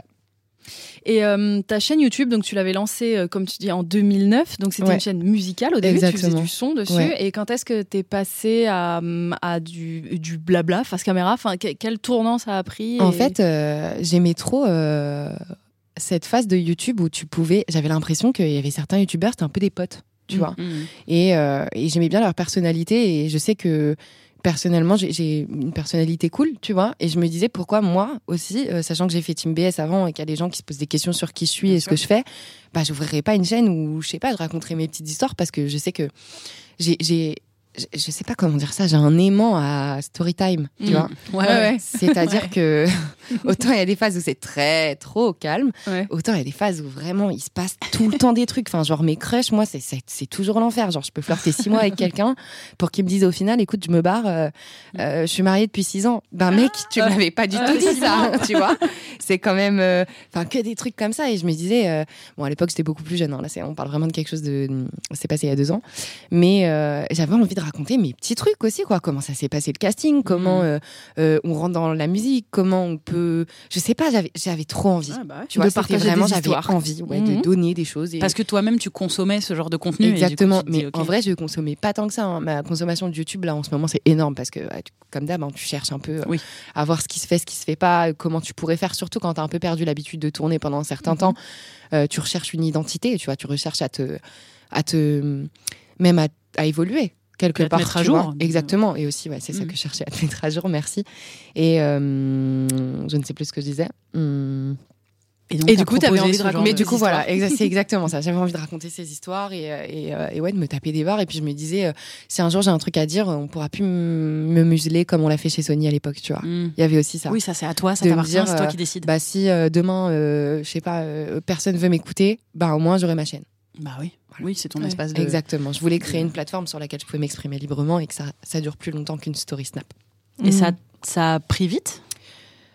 Et euh, ta chaîne YouTube, donc tu l'avais lancée, euh, comme tu dis, en deux mille neuf. Donc c'était Ouais. une chaîne musicale au début. Tu Exactement. faisais du son dessus. Ouais. Et quand est-ce que t'es passé à, à du, du blabla face caméra? Enfin, que- quel tournant ça a pris? En et- fait, euh, j'aimais trop euh, cette phase de YouTube où tu pouvais. J'avais l'impression qu'il y avait certains YouTubeurs, c'était un peu des potes, tu Mm. vois. mm. Et, euh, et j'aimais bien leur personnalité. Et je sais que personnellement, j'ai- j'ai une personnalité cool, tu vois. Et je me disais pourquoi moi aussi, euh, sachant que j'ai fait Team B S avant et qu'il y a des gens qui se posent des questions sur qui je suis Bien et ce sûr. que je fais, bah, j'ouvrirais pas une chaîne où, je sais pas, je raconterais mes petites histoires parce que je sais que j'ai. j'ai je je sais pas comment dire ça, j'ai un aimant à storytime, tu Mm. vois. Ouais, Ouais, ouais. ouais. C'est-à-dire Ouais. que autant il y a des phases où c'est très trop calme, Ouais. autant il y a des phases où vraiment il se passe tout le temps des trucs. Enfin, genre mes crushs, moi, c'est, c'est, c'est toujours l'enfer. Genre, je peux flirter six mois avec quelqu'un pour qu'il me dise au final, écoute, je me barre, euh, euh, je suis mariée depuis six ans. Ben mec, tu me l'avais pas du Ah, tout dit six ça, tu vois. C'est quand même, euh, enfin, que des trucs comme ça. Et je me disais, euh, bon, à l'époque, j'étais beaucoup plus jeune. Hein, là, c'est, on parle vraiment de quelque chose de, c'est passé il y a deux ans. Mais euh, j'avais envie de raconter mes petits trucs aussi, quoi. Comment ça s'est passé le casting, comment Mhm. euh, euh, on rentre dans la musique, comment on peut, je sais pas, j'avais, j'avais trop envie. Ouais, bah ouais. Tu vois, De c'était partager vraiment, des j'avais histoires. envie ouais, Mhm. de donner des choses. Et... Parce que toi-même, tu consommais ce genre de contenu. Exactement, Et du coup, tu te dis, mais ok. en vrai, je consommais pas tant que ça. Hein. Ma consommation de YouTube, là, en ce moment, c'est énorme parce que, ouais, tu- comme d'hab, hein, tu cherches un peu euh, Oui. à voir ce qui se fait, ce qui se fait pas, euh, comment tu pourrais faire, surtout quand tu as un peu perdu l'habitude de tourner pendant un certain Mhm. temps. Euh, tu recherches une identité, tu vois, tu recherches à te, à te, même à, à évoluer quelque Puis à te part. mettre à tu jour. vois. Exactement, et aussi, ouais, c'est ça Mhm. que je cherchais, à te mettre à jour. Merci. Et euh, je ne sais plus ce que je disais. Hum. Et, donc, Et t'as du coup, t'avais proposé envie de ce raconter- genre Mais de- du coup, histoires. voilà, exa- c'est exactement ça. J'avais envie de raconter ces histoires et, euh, et, euh, et ouais, de me taper des barres. Et puis je me disais, euh, si un jour j'ai un truc à dire, on pourra plus m- me museler comme on l'a fait chez Sony à l'époque, tu vois. Mm. Il y avait aussi ça. Oui, ça c'est à toi, ça De me t'appartient, dire, c'est toi euh, qui décides. Bah si euh, demain, euh, je sais pas, euh, personne veut m'écouter, bah au moins j'aurai ma chaîne. Bah oui, oui, c'est ton Ouais. espace de. Exactement. Je voulais créer de- une plateforme sur laquelle je pouvais m'exprimer librement et que ça, ça dure plus longtemps qu'une story snap. Et ça, Mhm. ça a pris vite.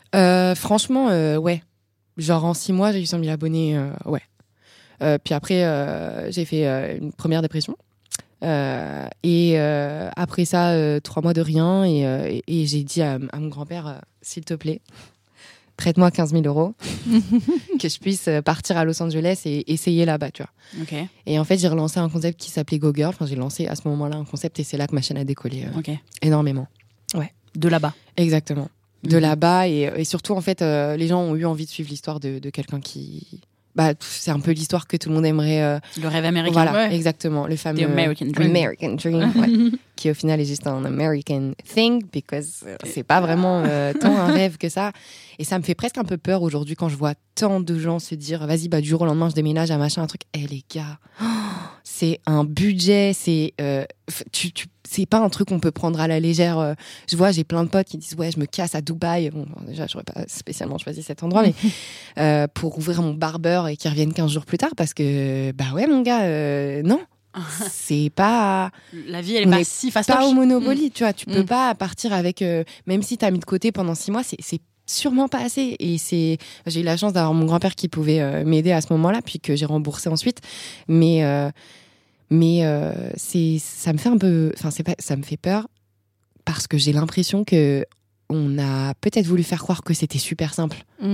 euh, Franchement, euh, ouais. Genre en six mois, j'ai eu cent mille abonnés, euh, ouais. Euh, puis après, euh, j'ai fait euh, une première dépression. Euh, et euh, après ça, euh, trois mois de rien. Et, euh, et, et j'ai dit à, à mon grand-père, euh, s'il te plaît, prête-moi quinze mille euros, que je puisse partir à Los Angeles et essayer là-bas, tu vois. Okay. Et en fait, j'ai relancé un concept qui s'appelait Go Girl. Enfin, j'ai lancé à ce moment-là un concept et c'est là que ma chaîne a décollé euh, okay. énormément. Ouais. De là-bas. Exactement. De mmh. là-bas. Et, et surtout, en fait, euh, les gens ont eu envie de suivre l'histoire de, de quelqu'un qui... Bah, c'est un peu l'histoire que tout le monde aimerait. Euh... Le rêve américain. Voilà, ouais. exactement. Le fameux The American Dream. American Dream, ouais. Qui au final est juste un American thing, because c'est pas vraiment euh, tant un rêve que ça. Et ça me fait presque un peu peur aujourd'hui quand je vois tant de gens se dire, vas-y, bah, du jour au lendemain, je déménage à machin, un truc. Eh, les gars, oh, c'est un budget, c'est, euh, tu, tu, c'est pas un truc qu'on peut prendre à la légère. Euh, je vois, j'ai plein de potes qui disent, ouais, je me casse à Dubaï. Bon, déjà, j'aurais pas spécialement choisi cet endroit, mais euh, pour ouvrir mon barbeur et qu'ils reviennent quinze jours plus tard, parce que, bah ouais, mon gars, euh, non. C'est pas. La vie, elle est pas si fastoche. Pas au Monopoly, mmh. tu vois. Tu mmh. peux pas partir avec. Euh, même si t'as mis de côté pendant six mois, c'est, c'est sûrement pas assez. Et c'est. J'ai eu la chance d'avoir mon grand-père qui pouvait euh, m'aider à ce moment-là, puis que j'ai remboursé ensuite. Mais. Euh, mais euh, c'est, ça me fait un peu. Enfin, c'est pas, ça me fait peur parce que j'ai l'impression que on a peut-être voulu faire croire que c'était super simple. Mmh.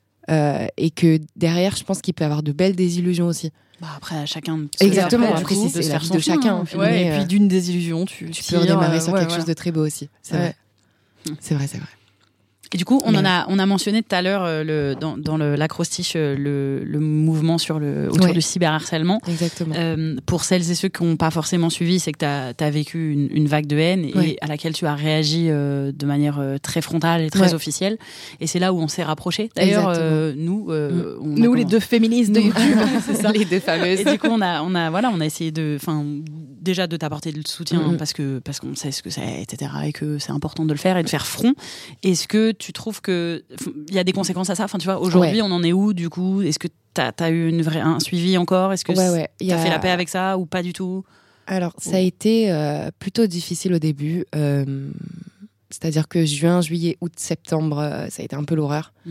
Euh, et que derrière, je pense qu'il peut y avoir de belles désillusions aussi. Bah après, chacun. Exactement, après, après, coup, c'est, c'est la vie de chacun. Hein, ouais, et euh, puis d'une désillusion, tu, tu tires, peux redémarrer sur ouais, quelque voilà. chose de très beau aussi. C'est ouais. vrai. C'est vrai, c'est vrai. Et du coup, on Mais... en a, on a mentionné tout à l'heure euh, le, dans, dans le, l'acrostiche le, le mouvement sur le, autour ouais. du cyberharcèlement. Exactement. Euh, pour celles et ceux qui n'ont pas forcément suivi, c'est que tu as vécu une, une vague de haine et ouais. à laquelle tu as réagi euh, de manière euh, très frontale et très ouais. officielle. Et c'est là où on s'est rapprochés. D'ailleurs, euh, nous, euh, mmh. on nous les deux féministes de YouTube, c'est ça, les deux fameuses. Et du coup, on a, on a, voilà, on a essayé de, enfin, déjà de t'apporter le soutien mmh. parce que parce qu'on sait ce que c'est, et cetera, et que c'est important de le faire et de faire front. Est-ce que tu trouves que il y a des conséquences à ça? Enfin, tu vois, aujourd'hui, ouais. on en est où du coup? Est-ce que t'as as eu une vraie, un suivi encore? Est-ce que ouais, ouais. t'as a... fait la paix avec ça ou pas du tout? Alors, ça a été euh, plutôt difficile au début. Euh, c'est-à-dire que juin, juillet, août, septembre, euh, ça a été un peu l'horreur. Mm.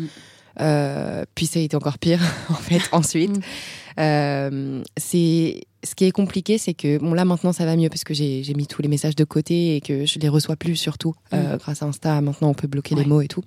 Euh, puis ça a été encore pire, en fait, ensuite. Mm. Euh, c'est... Ce qui est compliqué, c'est que bon, là maintenant ça va mieux parce que j'ai, j'ai mis tous les messages de côté et que je les reçois plus, surtout mmh. euh, grâce à Insta. Maintenant on peut bloquer ouais. les mots et tout.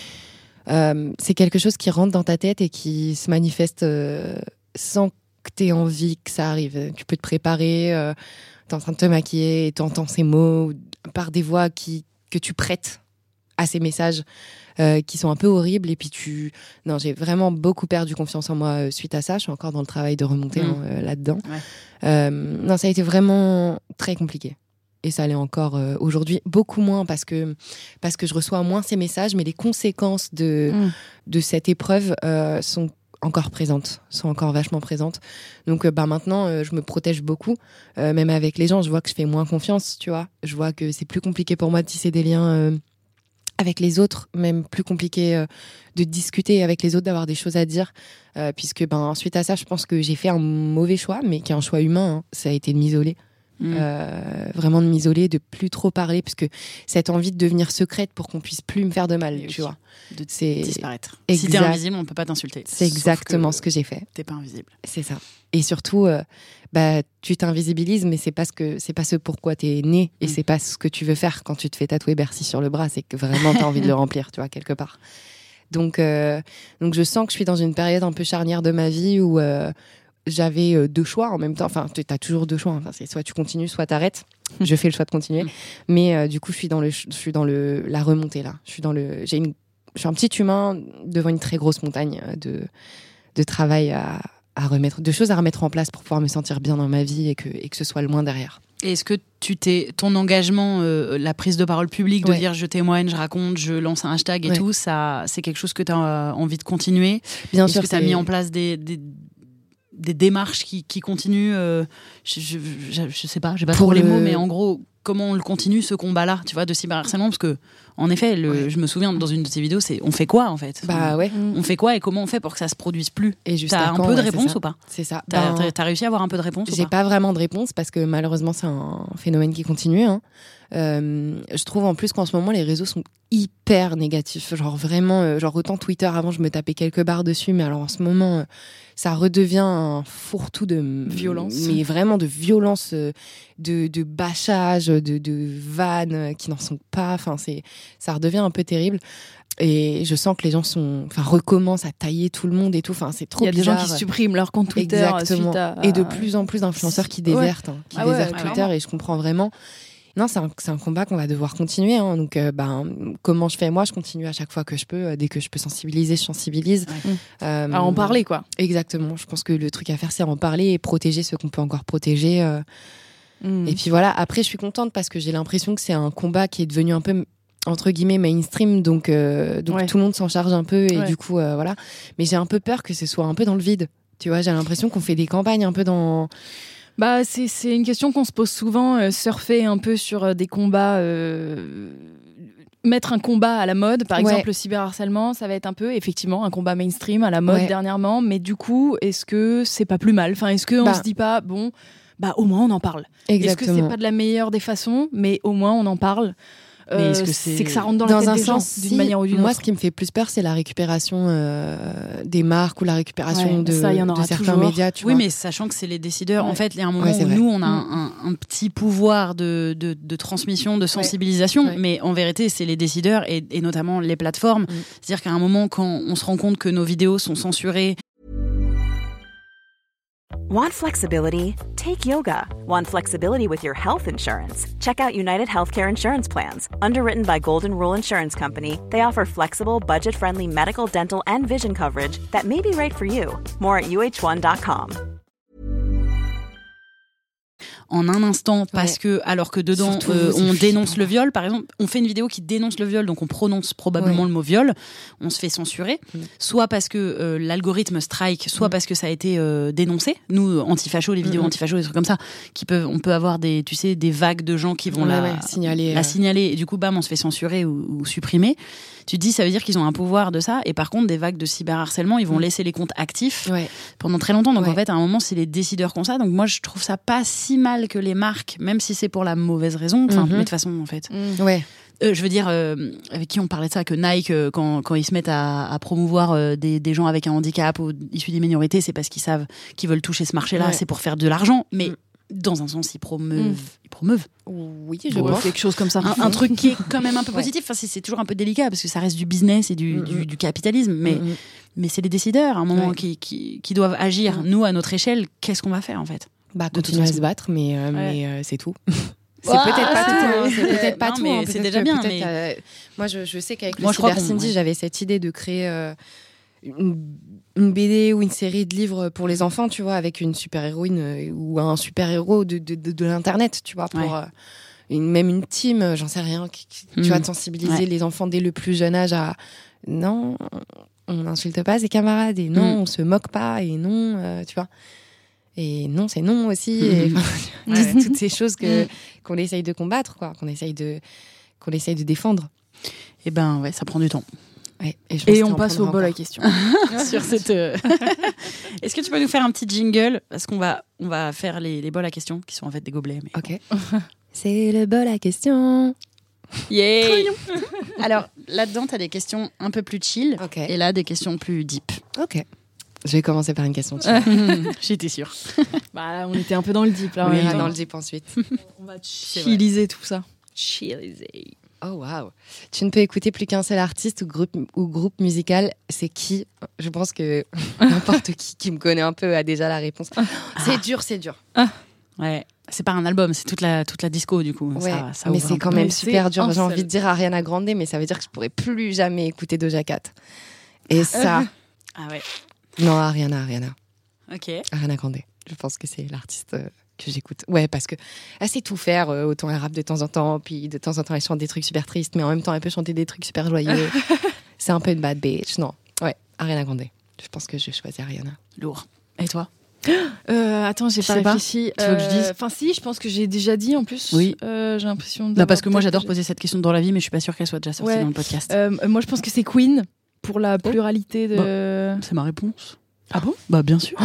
Euh, c'est quelque chose qui rentre dans ta tête et qui se manifeste euh, sans que tu aies envie que ça arrive. Tu peux te préparer, euh, tu es en train de te maquiller et tu entends ces mots par des voix qui, que tu prêtes à ces messages. Euh, qui sont un peu horribles et puis tu non j'ai vraiment beaucoup perdu confiance en moi euh, suite à ça. Je suis encore dans le travail de remonter mmh. hein, euh, là-dedans. Ouais. Euh, non, ça a été vraiment très compliqué et ça l'est encore euh, aujourd'hui, beaucoup moins parce que parce que je reçois moins ces messages, mais les conséquences de mmh. de cette épreuve euh, sont encore présentes, sont encore vachement présentes. Donc euh, bah maintenant euh, je me protège beaucoup, euh, même avec les gens, je vois que je fais moins confiance, tu vois. Je vois que c'est plus compliqué pour moi de tisser des liens euh, avec les autres, même plus compliqué euh, de discuter avec les autres, d'avoir des choses à dire, euh, puisque ben suite à ça, je pense que j'ai fait un mauvais choix, mais qui est un choix humain. Hein. Ça a été de m'isoler, mmh. euh, vraiment de m'isoler, de plus trop parler, puisque cette envie de devenir secrète pour qu'on puisse plus me faire de mal, et tu oui. vois, de c'est disparaître. Exact. Si t'es invisible, on peut pas t'insulter. C'est exactement que ce que j'ai fait. T'es pas invisible. C'est ça. Et surtout, euh, bah tu t'invisibilises, mais c'est pas ce que c'est pas ce pourquoi t'es né, et mmh. c'est pas ce que tu veux faire quand tu te fais tatouer Bercy sur le bras. C'est que vraiment t'as envie de le remplir, tu vois, quelque part. Donc, euh, donc je sens que je suis dans une période un peu charnière de ma vie où euh, j'avais euh, deux choix en même temps. Enfin, t'as toujours deux choix. Enfin, c'est soit tu continues, soit t'arrêtes. Je fais le choix de continuer, mais euh, du coup, je suis dans le, je suis dans le la remontée là. Je suis dans le, j'ai une, je suis un petit humain devant une très grosse montagne de de travail à à remettre, de choses à remettre en place pour pouvoir me sentir bien dans ma vie et que, et que ce soit le moins derrière. Et est-ce que tu t'es, ton engagement, euh, la prise de parole publique, de ouais. dire je témoigne, je raconte, je lance un hashtag et ouais. tout, ça, c'est quelque chose que tu as envie de continuer? Bien est-ce sûr. Est-ce que tu as mis en place des, des, des démarches qui, qui continuent euh, je, je, je, je sais pas, j'ai pas trop le... les mots, mais en gros, comment on le continue, ce combat-là, tu vois, de cyberharcèlement? Parce que, en effet, le, ouais. je me souviens dans une de tes vidéos, c'est on fait quoi en fait? Bah ouais. On fait quoi et comment on fait pour que ça se produise plus? Et juste T'as à un quand, peu de ouais, réponse c'est ou pas? C'est ça. T'as, ben, t'as réussi à avoir un peu de réponse? J'ai ou pas, pas vraiment de réponse parce que malheureusement c'est un phénomène qui continue. Hein. Euh, je trouve en plus qu'en ce moment les réseaux sont hyper négatifs. Genre vraiment, euh, genre autant Twitter avant je me tapais quelques barres dessus, mais alors en ce moment euh, ça redevient un fourre-tout de violence. Mais vraiment de violence, euh, de, de bâchage, de, de vannes euh, qui n'en sont pas. Enfin c'est, ça redevient un peu terrible. Et je sens que les gens sont, enfin, recommencent à tailler tout le monde et tout. Enfin, c'est trop bizarre. Il y a des gens qui suppriment leur compte Twitter. Exactement. Suite à... Et de plus en plus d'influenceurs qui désertent, ouais. hein, qui ah désertent ouais, Twitter. Clairement. Et je comprends vraiment. Non, c'est un, c'est un combat qu'on va devoir continuer. Hein. Donc, euh, ben, comment je fais moi, je continue à chaque fois que je peux. Dès que je peux sensibiliser, je sensibilise. Ouais. Euh, à en parler, quoi. Exactement. Je pense que le truc à faire, c'est en parler et protéger ce qu'on peut encore protéger. Euh. Mm. Et puis voilà. Après, je suis contente parce que j'ai l'impression que c'est un combat qui est devenu un peu entre guillemets mainstream, donc euh, donc ouais. tout le monde s'en charge un peu et ouais. du coup euh, voilà. Mais j'ai un peu peur que ce soit un peu dans le vide. Tu vois, j'ai l'impression qu'on fait des campagnes un peu dans. Bah c'est c'est une question qu'on se pose souvent, euh, surfer un peu sur euh, des combats. Euh... Mettre un combat à la mode, par exemple ouais. le cyberharcèlement, ça va être un peu effectivement un combat mainstream à la mode ouais. dernièrement. Mais du coup, est-ce que c'est pas plus mal ? Enfin, est-ce qu'on bah. se dit pas bon, bah au moins on en parle. Exactement. Est-ce que c'est pas de la meilleure des façons, mais au moins on en parle. Euh, est-ce que c'est... c'est que ça rentre dans, dans la tête un des sens, gens, d'une si, manière ou d'une moi, autre. Moi, ce qui me fait plus peur, c'est la récupération euh, des marques ou la récupération ouais, de, ça, y en aura de certains toujours. médias. Tu oui, vois. mais sachant que c'est les décideurs. Ouais. En fait, il y a un moment ouais, où vrai. nous, on a mmh. un, un, un petit pouvoir de, de, de transmission, de sensibilisation, ouais. mais en vérité, c'est les décideurs et, et notamment les plateformes. Mmh. C'est-à-dire qu'à un moment, quand on se rend compte que nos vidéos sont censurées. Want flexibility? Take yoga. Want flexibility with your health insurance? Check out United Healthcare Insurance Plans. Underwritten by Golden Rule Insurance Company, they offer flexible, budget-friendly medical, dental, and vision coverage that may be right for you. More at U H one dot com. En un instant, parce ouais. que, alors que dedans, euh, on dénonce le viol, par exemple, on fait une vidéo qui dénonce le viol, donc on prononce probablement ouais. le mot viol, on se fait censurer, mmh. soit parce que euh, l'algorithme strike, soit mmh. parce que ça a été euh, dénoncé. Nous, anti-facho, les vidéos mmh. anti-facho, des trucs comme ça, qui peuvent, on peut avoir des, tu sais, des vagues de gens qui vont ouais, la, ouais, signaler, la euh... signaler, et du coup, bam, on se fait censurer ou, ou supprimer. Tu te dis, ça veut dire qu'ils ont un pouvoir de ça, et par contre, des vagues de cyberharcèlement, ils vont mmh. laisser les comptes actifs ouais. pendant très longtemps. Donc ouais. en fait, à un moment, c'est les décideurs qui ont ça. Donc moi, je trouve ça pas si mal que les marques, même si c'est pour la mauvaise raison, enfin, mmh. mais de toute façon, en fait. Mmh. Ouais. Euh, je veux dire, euh, avec qui on parlait de ça, que Nike, euh, quand, quand ils se mettent à, à promouvoir euh, des, des gens avec un handicap ou issus des minorités, c'est parce qu'ils savent qu'ils veulent toucher ce marché-là, ouais. c'est pour faire de l'argent. Mais mmh. dans un sens, ils promeuvent. Mmh. Ils promeuvent. Oui, je ouais, pense. Quelque chose comme ça. Un, un truc qui est quand même un peu positif. Enfin, c'est, c'est toujours un peu délicat parce que ça reste du business et du, mmh. du, du capitalisme. Mais, mmh. mais c'est les décideurs, à un moment, ouais. qui, qui, qui doivent agir. Mmh. Nous, à notre échelle, qu'est-ce qu'on va faire, en fait ? Bah, continuer à se battre, mais, euh, ouais. mais euh, c'est tout. C'est wow, peut-être pas tout, hein. c'est peut-être pas non, tout, mais hein. c'est déjà bien. Mais... Euh, moi, je, je sais qu'avec moi, le Cyber Cindy, ouais. j'avais cette idée de créer euh, une, une B D ou une série de livres pour les enfants, tu vois, avec une super héroïne euh, ou un super héros de, de, de, de l'internet, tu vois, pour ouais. euh, une, même une team, j'en sais rien, qui, qui, mmh. tu vois, de sensibiliser ouais. les enfants dès le plus jeune âge à non, on n'insulte pas ses camarades et non, mmh. on se moque pas et non, euh, tu vois. Et non, c'est non aussi. Mmh. Et, ouais. toutes ces choses que, qu'on essaye de combattre, quoi, qu'on essaye de, qu'on essaye de défendre. Eh ben, ouais, ça prend du temps. Ouais, et je et on passe au bol à question. Sur cette. Euh... Est-ce que tu peux nous faire un petit jingle ? Parce qu'on va, on va faire les, les bols à question, qui sont en fait des gobelets. Mais... Ok. C'est le bol à question. Yeah. Alors, là-dedans, tu as des questions un peu plus chill. Okay. Et là, des questions plus deep. Ok. Je vais commencer par une question. J'étais sûre. Bah là, on était un peu dans le deep. Là, on ira dans le deep ensuite. On va chilliser tout ça. Chilliser. Oh waouh. Tu ne peux écouter plus qu'un seul artiste ou groupe, ou groupe musical. C'est qui ? Je pense que n'importe qui qui me connaît un peu a déjà la réponse. Ah. C'est dur, c'est dur. Ah. Ouais. C'est pas un album, c'est toute la, toute la disco du coup. Ouais, ça, ça mais c'est quand même mais super dur. J'ai envie de dire Ariana Grande, mais ça veut dire que je pourrais plus jamais écouter Doja Cat. Et ça... Ah ouais. Non, Ariana, Ariana. Ok. Ariana Grande. Je pense que c'est l'artiste euh, que j'écoute. Ouais, parce que elle sait tout faire. Euh, autant elle rappe de temps en temps, puis de temps en temps elle chante des trucs super tristes, mais en même temps elle peut chanter des trucs super joyeux. C'est un peu une bad bitch. Non. Ouais, Ariana Grande. Je pense que je vais choisir Ariana. Lourd. Et toi ? Euh, attends, j'ai je pas réfléchi. Tu veux que je dise ? Enfin, si, je pense que j'ai déjà dit en plus. Oui. Euh, j'ai l'impression de. Non, parce que moi, j'adore poser cette question dans la vie, mais je suis pas sûre qu'elle soit déjà sortie ouais. dans le podcast. Euh, moi, je pense que c'est Queen pour la pluralité de. Bah, c'est ma réponse. Ah bon ? Bah, bien sûr. Oh,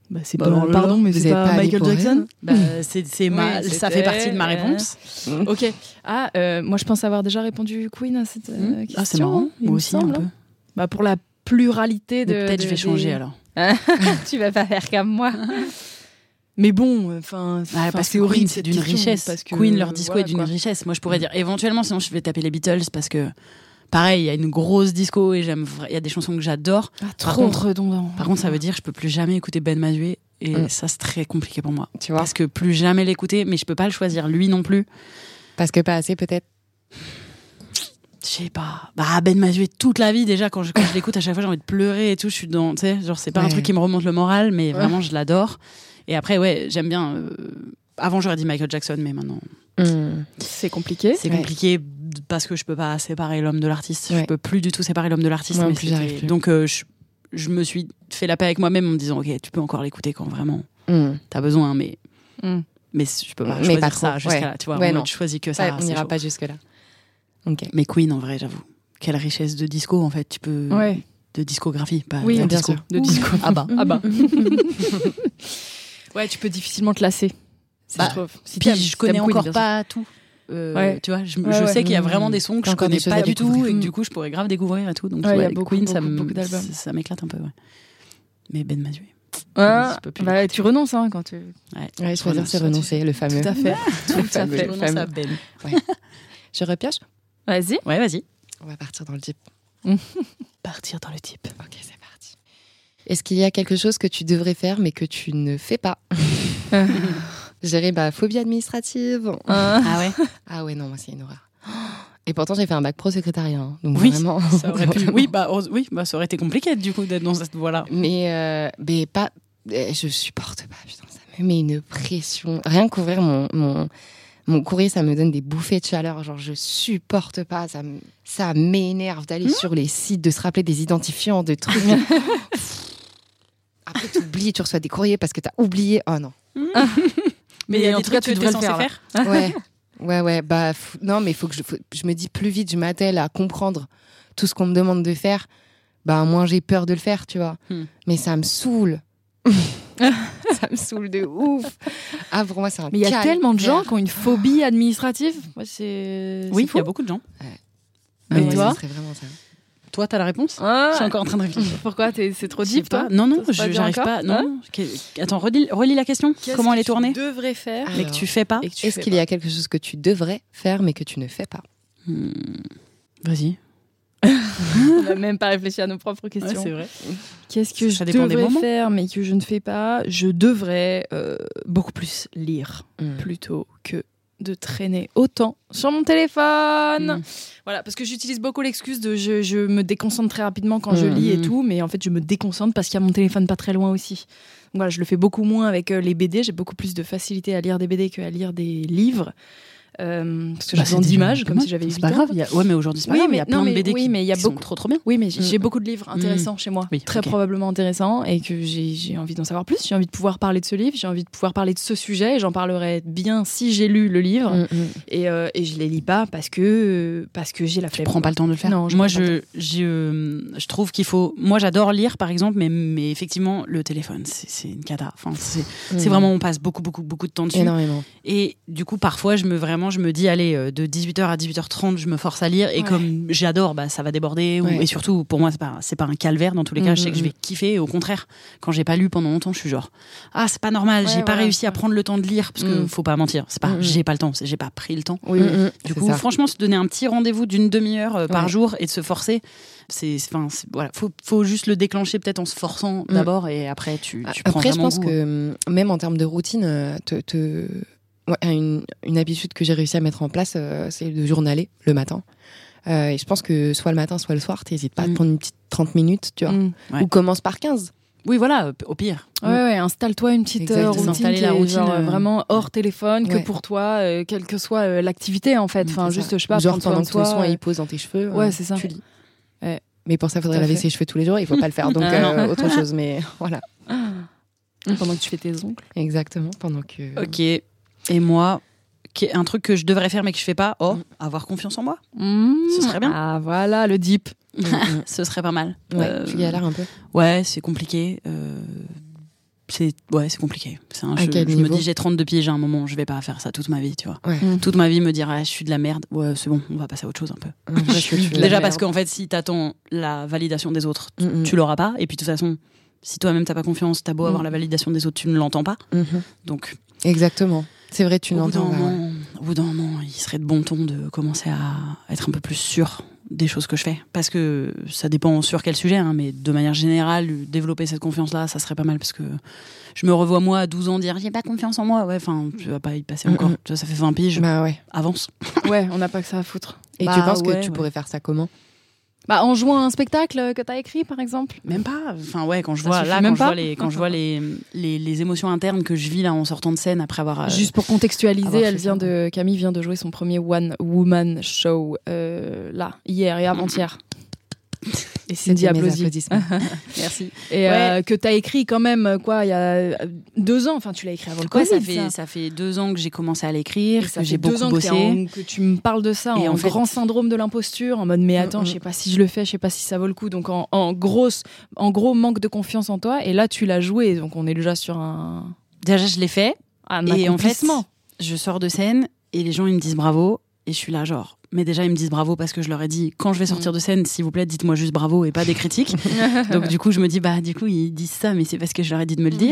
Bah, c'est Bah, pas, alors là, pardon, mais vous c'est êtes pas pas allé Michael pour Jackson. Bah, c'est, c'est ma, Oui, ça c'était- fait partie de ma réponse. Ok. Ah, euh, moi je pense avoir déjà répondu Queen à cette euh, question. Ah, c'est marrant. il Moi me aussi, semble, un peu. hein. Bah, pour la pluralité de. Mais peut-être de- je vais des- changer alors. Tu vas pas faire comme moi. Mais bon, enfin, Ah, parce que Queen, c'est d'une richesse. Parce que, Queen, leur disco voilà, est d'une quoi. richesse. Moi, je pourrais dire éventuellement, sinon je vais taper les Beatles parce que, pareil, il y a une grosse disco et j'aime. vra- Il y a des chansons que j'adore. Ah, Par trop contre- redondant. Par contre, ça veut dire que je peux plus jamais écouter Ben Mazué et Mm. ça c'est très compliqué pour moi. Tu vois, Parce que plus jamais l'écouter, mais je peux pas le choisir lui non plus. parce que pas assez peut-être. Je sais pas. Bah Ben Mazué toute la vie déjà quand je, quand je l'écoute à chaque fois j'ai envie de pleurer et tout. Je suis dans, tu sais, genre c'est pas un Ouais. truc qui me remonte le moral, mais vraiment je l'adore. Et après ouais, j'aime bien. euh, Avant j'aurais dit Michael Jackson, mais maintenant Mmh. C'est compliqué. c'est Ouais. compliqué parce que je peux pas séparer l'homme de l'artiste. Ouais. Je peux plus du tout séparer l'homme de l'artiste. Moi non mais plus, c'était- j'arrive plus. Donc euh, je, je me suis fait la paix avec moi-même en me disant ok tu peux encore l'écouter quand vraiment Mmh. t'as besoin, mais Mm. mais je peux pas Mais choisir pas ça trop, jusqu'à ouais. là. Tu vois, Ouais, en non. mode, je choisis que Ça, ça. on c'est n'ira chaud. pas jusque là. Ok. Mais Queen en vrai j'avoue. Quelle richesse de disco en fait. Tu peux Ouais. de discographie, pas Oui, de bien disco. sûr. De disco. Ah bah. Ah bah. Ouais, tu peux difficilement te lasser. Bah, je trouve. Si Puis t'aimes- je si connais t'aimes Queen, encore bien sûr. pas tout. Euh, Ouais. Tu vois, je, Ouais, je ouais. sais qu'il y a Mmh. vraiment des sons que T'as je encore des connais choses pas à du tout découvrir. et que Mmh. du coup je pourrais grave découvrir et tout. Donc Ouais, il y a ouais, beaucoup, Queen, ça, beaucoup, me- beaucoup d'albums. ça, ça m'éclate un peu. Ouais. Mais Ben Mazué. Ah, Je peux plus bah, l'écouter. tu renonces hein, quand tu. Ouais, Ouais, je choisir, renonce c'est là-dessus. renoncer, le fameux. Tout à fait. Tout à fameux. fait. Je renonce à Ben. Je repioche. Vas-y. Ouais, vas-y. On va partir dans le type. Partir dans le type. Ok, c'est parti. Est-ce qu'il y a quelque chose que tu devrais faire mais que tu ne fais pas? Gérer ma phobie administrative. Ah. Ah ouais. Ah ouais, non, moi c'est une horreur. Et pourtant j'ai fait un bac pro secrétariat. hein, donc Oui, vraiment. Ça aurait pu. Oui, bah, heureuse- oui, bah, ça aurait été compliqué du coup d'être dans cette voie-là. Mais, euh, mais pas. euh, Je supporte pas, putain, ça me met une pression. Rien qu'ouvrir mon, mon, mon courrier, ça me donne des bouffées de chaleur. Genre, je supporte pas. Ça, me- ça m'énerve d'aller sur les sites, de se rappeler des identifiants, de trucs. Après, tu oublies, tu reçois des courriers parce que t'as oublié. Oh non. Mais il y a en des tout cas, trucs tu que devrais t'es le censé faire, faire. là. Ouais, ouais, ouais. Bah, f- non, mais faut que je, faut- je me dis plus vite, je m'attelle à comprendre tout ce qu'on me demande de faire. Bah, moins j'ai peur de le faire, tu vois. Hmm. Mais ça me saoule. Ça me saoule de ouf. Ah, pour moi, c'est un Mais il y a calvaire. tellement de gens qui ont une phobie administrative. Ouais, c'est. Oui, c'est il y fou. a beaucoup de gens. Ah Mais ouais, toi ce serait vraiment ça. Toi, t'as la réponse Ah. Je suis encore en train de réfléchir. Pourquoi t'es- c'est trop Je sais deep, pas. toi Non, non, Ça se passe je- bien j'arrive encore pas. Non. Hein Que- Attends, relis, relis la question. Qu'est-ce Comment que elle est tu tournée devrais faire Mais que tu fais pas. et que tu Est-ce fais qu'il y a quelque chose que tu devrais faire mais que tu ne fais pas? Hmm. Vas-y. pas. On n'a même pas réfléchi à nos propres Ouais, questions. c'est vrai. Qu'est-ce que Ça je dépend des devrais moments. faire mais que je ne fais pas? Je devrais euh, beaucoup plus lire Mm. plutôt que de traîner autant sur mon téléphone. Mm. Voilà, parce que j'utilise beaucoup l'excuse de je, je me déconcentre très rapidement quand je Mm. lis et Mm. tout, mais en fait je me déconcentre parce qu'il y a mon téléphone pas très loin aussi. Donc voilà, je le fais beaucoup moins avec euh, les B D. J'ai beaucoup plus de facilité à lire des B D qu'à lire des livres. Euh, parce que j'ai Bah, besoin c'est déjà d'images, pas comme mal. si j'avais huit C'est pas ans. grave. il y a- Ouais, mais aujourd'hui, c'est pas Oui, grave. Il mais- y a plein non, de mais- B D oui, qui, mais il y a qui sont beaucoup- trop trop bien. Oui, mais j'ai Mm. j'ai beaucoup de livres intéressants chez moi, Oui, très ok. probablement intéressants, et que j'ai j'ai envie d'en savoir plus. J'ai envie de pouvoir parler de ce livre, j'ai envie de pouvoir parler de ce sujet, et j'en parlerai bien si j'ai lu le livre, Mm, mm. et, euh, et je les lis pas parce que, parce que j'ai la Tu flemme. prends pas le temps de le faire. Non, je moi, prends pas le je, je, je trouve qu'il faut. Moi, j'adore lire, par exemple, mais, mais effectivement, le téléphone, c'est c'est une cata. Enfin, c'est c'est Mm. vraiment, on passe beaucoup, beaucoup, beaucoup de temps dessus. Énormément. Et du coup, parfois, je me vraiment, je me dis, allez, euh, de dix-huit heures à dix-huit heures trente, je me force à lire. Et Ouais. comme j'adore, bah, ça va déborder. Ou- Ouais. et surtout, pour moi, c'est pas, c'est pas un calvaire. Dans tous les cas, je sais que je vais kiffer. Et au contraire, quand j'ai pas lu pendant longtemps, je suis genre, ah, c'est pas normal. Ouais, j'ai pas voilà. réussi à prendre le temps de lire parce que Mm. faut pas mentir. C'est pas, Mm, mm. j'ai pas le temps. c'est j'ai pas pris le temps. Oui, Mm, oui. mm. Du C'est coup, ça. franchement, se donner un petit rendez-vous d'une demi-heure euh, par Ouais. jour et de se forcer, c'est, enfin, c'est- voilà, faut, faut juste le déclencher peut-être en se forçant Mm. d'abord et après tu, tu prends Après, je vraiment pense goût. que hum, même en termes de routine, euh, te, te- ouais, une, une habitude que j'ai réussi à mettre en place, euh, c'est de journaler le matin. Euh, et je pense que soit le matin, soit le soir, t'hésites pas à te Mm. prendre une petite trente minutes, tu vois. Mm. Ouais. Ou commence par quinze. Oui, voilà, au pire. Ouais, ouais, installe-toi une petite euh, Exactement. routine, S'installer qui la est routine, genre, euh, vraiment hors téléphone, que Ouais. pour toi, euh, quelle que soit euh, l'activité en fait. Mm, Enfin, C'est juste, ça. je sais pas, Genre prendre soin pendant de que ton soi. soin euh, il pose dans tes cheveux, Ouais, euh, c'est ça. tu lis. Ouais. Mais pour ça, il faudrait Tout à laver fait. ses cheveux tous les jours, il faut pas le faire. Donc Ah, euh, non. autre chose, mais voilà. Pendant que tu fais tes ongles. Exactement, pendant que... Ok. Et moi, qui- un truc que je devrais faire mais que je fais pas, oh, Mm. avoir confiance en moi. Mmh. Ce serait bien. Ah, voilà, le deep. Mm, mm. Ce serait pas mal. Ouais, Euh, tu galères un peu. Ouais, c'est compliqué. Euh, c'est ouais c'est compliqué. C'est un, À je, quel je me niveau dis j'ai trente-deux piges à un moment, je vais pas faire ça toute ma vie, tu vois. Ouais. Mm. Toute ma vie me dire ah, je suis de la merde. Ouais, c'est bon, on va passer à autre chose un peu. Je suis de la Déjà merde. parce qu'en fait si t'attends la validation des autres, tu, Mm-mm. tu l'auras pas. Et puis de toute façon, si toi-même t'as pas confiance, t'as beau Mm. avoir la validation des autres, tu ne l'entends pas. Mhm. Donc Exactement. C'est vrai, tu au bout d'un l'entends. bah, ouais. moment, au bout d'un moment, il serait de bon ton de commencer à être un peu plus sûr des choses que je fais, parce que ça dépend sur quel sujet, hein, mais de manière générale, développer cette confiance-là, ça serait pas mal, parce que je me revois moi à douze ans dire j'ai pas confiance en moi, ouais, enfin, tu vas pas y passer encore, Mm-mm. tu vois, ça fait vingt piges, Bah ouais. avance. Ouais, on n'a pas que ça à foutre. Et Bah, tu penses ouais, que tu ouais. pourrais faire ça comment? Bah, en jouant à un spectacle que t'as écrit, par exemple. Même pas, enfin ouais, quand je Ça vois suffit là, même quand je pas. vois les, quand je vois les, les, les émotions internes que je vis là en sortant de scène après avoir. euh, Juste pour contextualiser, avoir elle fait vient ça. de Camille vient de jouer son premier one woman show euh, là hier et avant-hier. Et Cindy C'était mes applaudit. applaudissements. Merci. Et Ouais. euh, que t'as écrit quand même quoi il y a deux ans. Enfin, tu l'as écrit avant le Ouais, Covid. ça fait ça. ça fait deux ans que j'ai commencé à Et l'écrire, ça que fait j'ai deux beaucoup ans que, t'es bossé. en- que tu me parles de ça Et en, en fait- grand syndrome de l'imposture, en mode mais attends, Mm, mm. je sais pas si je le fais, je sais pas si ça vaut le coup. Donc en, en grosse, en gros manque de confiance en toi. Et là, tu l'as joué, donc on est déjà sur un, Déjà, je l'ai fait. un Et en fait, accomplissement. je sors de scène et les gens ils me disent bravo et je suis là genre. Mais déjà ils me disent bravo parce que je leur ai dit quand je vais sortir de scène, s'il vous plaît, dites-moi juste bravo et pas des critiques. Donc du coup je me dis bah du coup ils disent ça mais c'est parce que je leur ai dit de me le dire.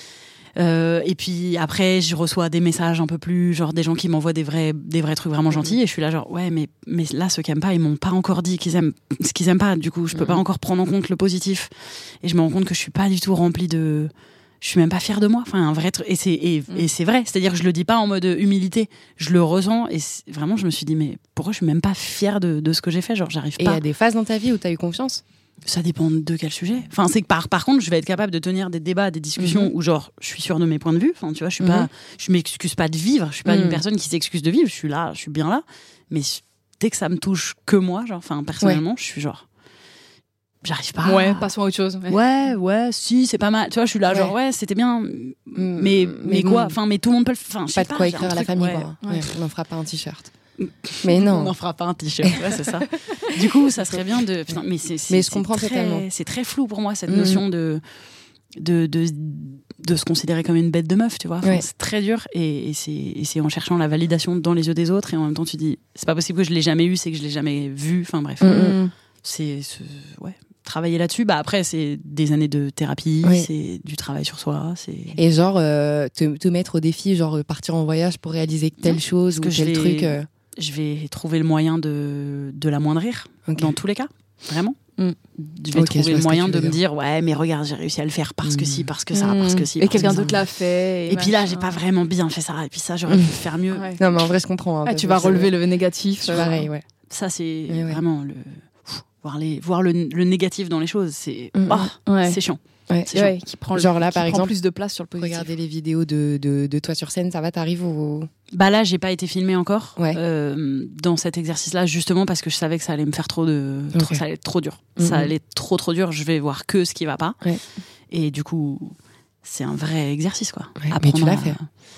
Euh, et puis après je reçois des messages un peu plus genre des gens qui m'envoient des vrais des vrais trucs vraiment gentils et je suis là genre ouais mais mais là ceux qui aiment pas ils m'ont pas encore dit qu'ils aiment ce qu'ils aiment pas. Du coup je peux pas encore prendre en compte le positif et je me rends compte que je suis pas du tout remplie de je suis même pas fière de moi, enfin un vrai truc et c'est et, et c'est vrai, c'est-à-dire que je le dis pas en mode humilité, je le ressens et c'est- vraiment je me suis dit mais pourquoi je suis même pas fière de, de ce que j'ai fait, genre j'arrive Et il y pas. a des phases dans ta vie où tu as eu confiance? Ça dépend de quel sujet. Enfin c'est que par par contre je vais être capable de tenir des débats, des discussions Mhm. où genre je suis sûre de mes points de vue, enfin tu vois je suis Mhm. pas, je m'excuse pas de vivre, je suis pas Mhm. une personne qui s'excuse de vivre, je suis là, je suis bien là, mais dès que ça me touche que moi, genre enfin personnellement je suis genre j'arrive pas. Ouais, passons à autre chose. Ouais. Ouais, ouais, si, c'est pas mal. Tu vois, je suis là, Ouais. genre, ouais, c'était bien. Mm, Mais, mais, quoi bon, Enfin, mais tout le monde peut le faire. Enfin, je Pas sais de pas, quoi j'ai un écrire à la truc, famille, ouais. quoi. ouais. Ouais, on n'en fera pas un t-shirt. Mais non. On n'en fera pas un t-shirt, ouais, c'est ça. Du coup, ça serait bien de. Putain, mais c'est, c'est, Mais je c'est comprends très, totalement. C'est très flou pour moi, cette Mm. notion de, de, de, de se considérer comme une bête de meuf, tu vois. Enfin, Ouais. c'est très dur et, et, c'est, et c'est en cherchant la validation dans les yeux des autres et en même temps, tu dis, c'est pas possible que je l'ai jamais eu, c'est que je l'ai jamais vu. Enfin, bref. Mm. C'est. c'est ouais. Travailler là-dessus, bah après, c'est des années de thérapie, Oui. c'est du travail sur soi. C'est... Et genre, euh, te, te mettre au défi, genre euh, partir en voyage pour réaliser telle Non, chose ou parce que tel je vais- truc. euh, Je vais trouver le moyen de, de l'amoindrir, ok. dans tous les cas, vraiment. Mm. Je vais Ok, je trouver vois le ce que moyen tu de veux me dire. dire, ouais, mais regarde, j'ai réussi à le faire parce que Mm. si, parce que ça, Mm. parce que si. Et parce quelqu'un que ça. d'autre l'a fait. Et puis là, machin. j'ai pas vraiment bien fait ça, et puis ça, j'aurais Mm. pu le faire mieux. Ouais. Non, mais en vrai, je comprends. hein, Ah, parce tu que vas c'est- relever le négatif. c'est euh, pareil, ouais. Ça, c'est Ouais, ouais. vraiment le. Pff, Voir, les, voir le, le négatif dans les choses, c'est. Mm. Ah, Ouais. c'est chiant. Ouais. C'est Ouais, qui prend le- Genre là, qui par prend exemple, plus de place sur le positif. Regarder les vidéos de, de, de toi sur scène, ça va, t'arrives au... Bah là, j'ai pas été filmée encore Ouais. euh, dans cet exercice-là, justement parce que je savais que ça allait me faire trop de, trop- Ok. ça allait être trop dur. Mhm. Ça allait être trop trop dur. Je vais voir que ce qui va pas. Ouais. Et du coup, c'est un vrai exercice, quoi. Ouais, mais Apprendre tu l'as à- fait.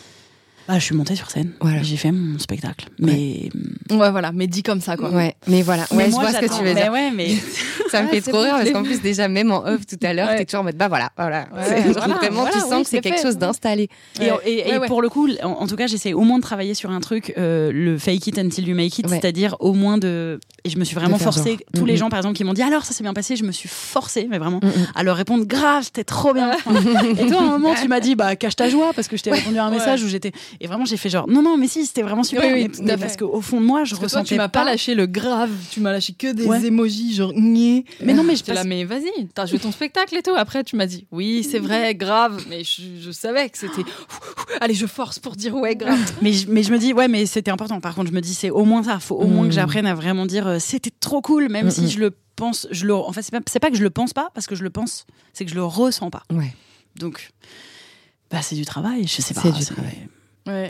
Bah, je suis montée sur scène. Voilà. J'ai fait mon spectacle. Mais, Ouais, voilà, mais dit comme ça, quoi. Ouais, mais voilà. mais Ouais, moi, je vois ce que j'attends. tu veux Mais dire. ouais, mais Ça me Ouais, fait c'est trop bon, rire je parce l'ai qu'en vu. plus, déjà, même en off tout à l'heure, Ouais. t'es toujours en mode, bah voilà, voilà. Ouais, C'est- genre, voilà, vraiment, voilà, tu sens oui, que c'est c'est quelque fait. chose d'installé. Et, Ouais. et- et Ouais, ouais. pour le coup, en, en tout cas, j'essaie au moins de travailler sur un truc, euh, le fake it until you make it, Ouais. c'est-à-dire au moins de. Et je me suis vraiment De faire forcée. genre. Tous les Mhm. gens, par exemple, qui m'ont dit alors ça s'est bien passé, je me suis forcée, mais vraiment, Mm, mm. à leur répondre grave, c'était trop bien. Et toi, à un moment, tu m'as dit bah cache ta joie parce que je t'ai répondu à un message où j'étais. Et vraiment, j'ai fait genre non, non, mais si, c'était vraiment super. Oui, oui, mais, tout à mais fait. parce qu'au fond de moi, je Parce que toi, ressentais tu m'as pas lâché le grave, tu m'as lâché que des Ouais. émojis, genre niais. Mais non, mais je J'étais là, passe- mais vas-y, t'as joué ton spectacle et tout. Après, tu m'as dit, oui, c'est vrai, grave. Mais je, je savais que c'était. Allez, je force pour dire ouais, grave. Mais je, mais je me dis, ouais, mais c'était important. Par contre, je me dis, c'est au moins ça. Faut au moins Mm. que j'apprenne à vraiment dire, euh, c'était trop cool, même Mm, si mm. je le pense. Je le, en fait, c'est pas, c'est pas que je le pense pas, parce que je le pense, c'est que je le ressens pas. Ouais. Donc, bah, c'est du travail. Je sais pas. C'est du travail. Ouais.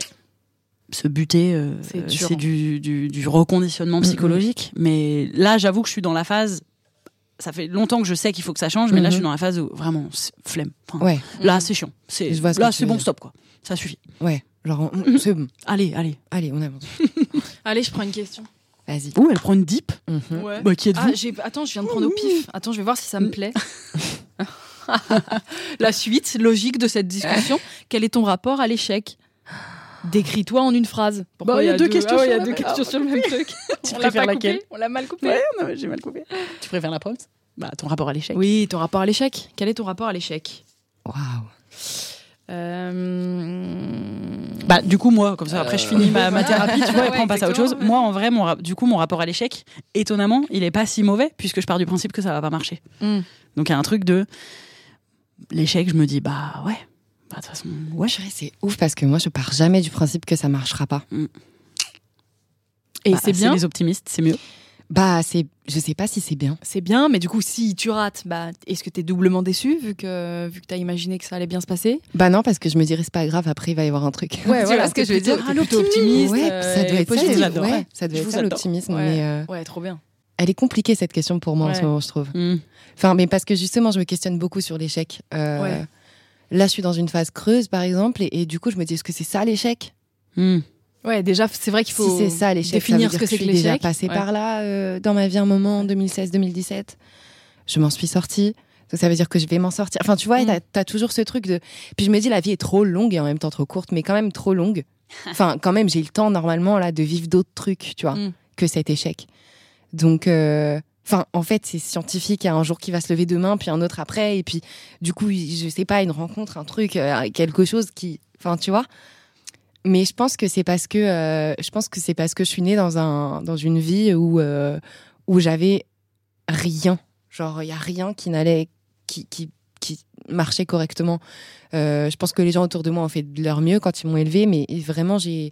Se buter, euh, C'est euh, dur. c'est du, du, du reconditionnement psychologique. Mais là, j'avoue que je suis dans la phase. Ça fait longtemps que je sais qu'il faut que ça change, mais là, Mhm. je suis dans la phase où vraiment, c'est flemme. Enfin, Ouais, Là, c'est chiant. C'est, Je vois ce là, que tu c'est veux bon, dire. stop, quoi. Ça suffit. ouais. Genre, on- c'est bon. Allez, allez. Allez, on avance. Allez, je prends une question. Vas-y. Ouh, elle prend une dip. Mhm. Ouais. Bah, qui êtes-vous Ah, j'ai... Attends, je viens de prendre au pif. Attends, je vais voir si ça me plaît. La suite logique de cette discussion, quel est ton rapport à l'échec ? Décris-toi en une phrase. Pourquoi bah, il y a deux questions, ah, sur, y a le deux questions sur le même truc. Tu on préfères l'a laquelle ? On l'a mal coupé. Ouais, non, j'ai mal coupé. Tu préfères la prompt ? Bah, ton rapport à l'échec. Oui, ton rapport à l'échec. Quel est ton rapport à l'échec ? Waouh. Euh... Bah, du coup, moi, comme ça, après, je finis ma, ma thérapie, tu vois, et Ouais, après, on passe à autre chose. exactement. Moi, en vrai, mon, du coup, mon rapport à l'échec, étonnamment, il est pas si mauvais, puisque je pars du principe que ça va pas marcher. Mm. Donc, il y a un truc de l'échec, je me dis, bah, ouais. Bah, de toute façon, ouais. Chérie, c'est ouf parce que moi, je pars jamais du principe que ça marchera pas. Mm. Et Bah, c'est bien. les optimistes, c'est mieux. Bah, c'est, je sais pas si c'est bien. C'est bien, mais du coup, si tu rates, bah, est-ce que t'es doublement déçu vu que, vu que t'as imaginé que ça allait bien se passer ? Bah non, parce que je me dirais, c'est pas grave, après, il va y avoir un truc. Ouais, tu voilà, vois ce que je veux t'es dire plutôt- t'es plutôt optimiste. Ouais, euh, ça doit et être ça, positif. c'est- j'adore. ouais, ça doit Je être vous ça adore. l'optimisme. Ouais. Mais euh, Ouais, trop bien. elle est compliquée cette question pour moi en Ouais. ce moment, je trouve. Mm. Enfin, mais parce que justement, je me questionne beaucoup sur l'échec. Euh, Ouais. Là, je suis dans une phase creuse, par exemple, et, et du coup, je me dis, est-ce que c'est ça l'échec ? Mm. Ouais, déjà, c'est vrai qu'il faut Si c'est ça l'échec, définir ça ce veut que dire c'est je que suis déjà l'échec. passée Ouais. par là euh, dans ma vie un moment, en deux mille seize deux mille dix-sept. Je m'en suis sortie. Donc ça veut dire que je vais m'en sortir. Enfin, tu vois, Mm. t'as, t'as toujours ce truc de... Puis je me dis, la vie est trop longue et en même temps trop courte, mais quand même trop longue. Enfin, quand même, j'ai le temps, normalement, là, de vivre d'autres trucs, tu vois, Mm. que cet échec. Donc... euh, Enfin, en fait, c'est scientifique. Il y a un jour qui va se lever demain, puis un autre après. Et puis, du coup, je sais pas, une rencontre, un truc, euh, quelque chose qui... Enfin, tu vois. Mais je pense que c'est parce que... euh, je pense que c'est parce que je suis née dans, un, dans une vie où, euh, où j'avais rien. Genre, il y a rien qui n'allait... Qui, qui, qui marchait correctement. Euh, je pense que les gens autour de moi ont fait de leur mieux quand ils m'ont élevée, mais vraiment, j'ai...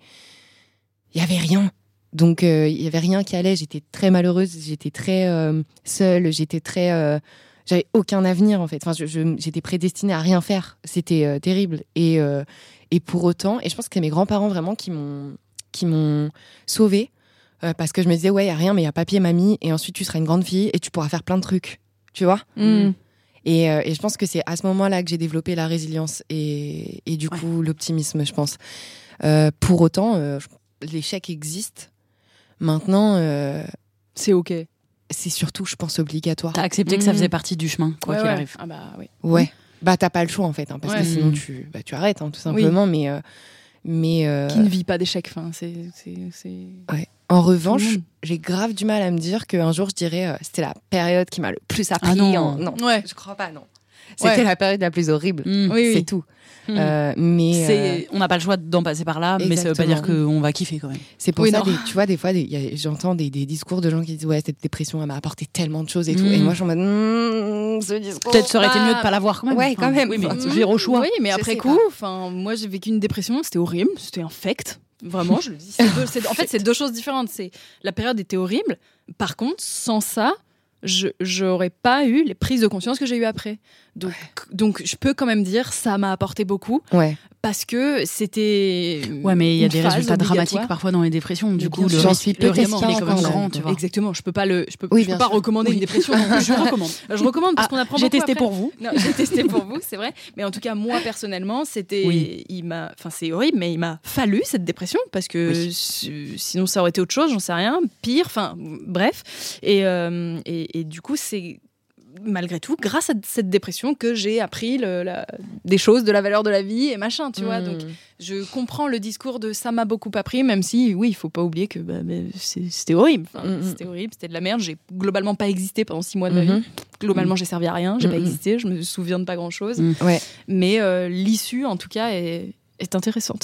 Il y avait rien. Donc, euh, il y avait rien qui allait. J'étais très malheureuse, j'étais très euh, seule, j'étais très... euh, j'avais aucun avenir, en fait. Enfin, je, je- j'étais prédestinée à rien faire. C'était euh, terrible. Et, euh, et pour autant, et je pense que c'est mes grands-parents vraiment qui m'ont, qui m'ont sauvée. euh, parce que je me disais, ouais, il n'y a rien, mais il y a papier, mamie. Et ensuite, tu seras une grande fille et tu pourras faire plein de trucs. Tu vois ? Mm. Et, euh, et je pense que c'est à ce moment-là que j'ai développé la résilience et, et du Ouais. coup, l'optimisme, je pense. Euh, pour autant, euh, l'échec existe. Maintenant, euh, C'est ok. c'est surtout, je pense, obligatoire. T'as accepté que ça Mm. faisait partie du chemin, quoi Ouais, qu'il ouais. arrive. Ah bah oui. Ouais. Bah, t'as pas le choix, en fait, hein, parce Ouais. que sinon, Mm. tu, bah, tu arrêtes, hein, tout simplement. Mais, euh, mais euh, Qui ne vit pas d'échec, enfin, c'est, c'est, c'est... en revanche, Tout le monde. j'ai grave du mal à me dire qu'un jour, je dirais, euh, c'était la période qui m'a le plus appris. Ah non. en- non, Ouais. je crois pas, non. C'était Ouais. la période la plus horrible. Mm. Oui, oui. C'est tout. Mm. Euh, mais euh, C'est- On n'a pas le choix d'en passer par là, mais ça veut pas dire Exactement. qu'on va kiffer quand même. c'est pour Oui, ça, non. des- tu vois, des fois, des- y a- j'entends des, des discours de gens qui disent, ouais, cette dépression, elle m'a apporté tellement de choses et tout. Mm. Et moi, je suis en mode, mm, ce discours. Peut-être ça aurait été ah. mieux de pas l'avoir quand même. Ouais, quand même. Oui, mais Enfin, j'ai au choix. Oui, mais Je après sais coup, pas. enfin, moi j'ai vécu une dépression, c'était horrible, c'était infect. Vraiment, je le dis. c'est deux- c'est- en fait, c'est deux choses différentes. C'est la période était horrible. Par contre, sans ça, je j'aurais pas eu les prises de conscience que j'ai eues après. Donc, donc, je peux quand même dire ça m'a apporté beaucoup Ouais. parce que c'était. Ouais, mais il y a une des phase résultats obligatoire. dramatiques parfois dans les dépressions. Du Mais coup, bien le sûr. risque, J'en suis le peut-être risque, pas il est quand même encore là. grand, tu vois. Exactement. Je peux pas le. Je peux, Oui, je peux bien pas sûr. recommander Oui. une dépression. non plus, je recommande. Je recommande parce Ah, qu'on apprend j'ai beaucoup testé après. pour vous. Non, j'ai testé pour vous, c'est vrai. Mais en tout cas, moi personnellement, c'était, Oui. il m'a, enfin c'est horrible, mais il m'a fallu cette dépression parce que Oui. si- sinon ça aurait été autre chose, j'en sais rien, pire, enfin bref. Et, euh, et, et du coup, c'est malgré tout, grâce à cette dépression, que j'ai appris le- la- des choses de la valeur de la vie et machin, tu vois. Mm. Donc je comprends le discours de ça m'a beaucoup appris, même si oui, il faut pas oublier que bah, bah, c'est- c'était horrible. Enfin, Mm, mm. C'était horrible, c'était de la merde. J'ai globalement pas existé pendant six mois de ma Mhm. vie. Globalement, j'ai servi à rien, j'ai pas Mhm. existé, je me souviens de pas grand chose. Mm. Ouais. Mais euh, l'issue, en tout cas, est, est intéressante.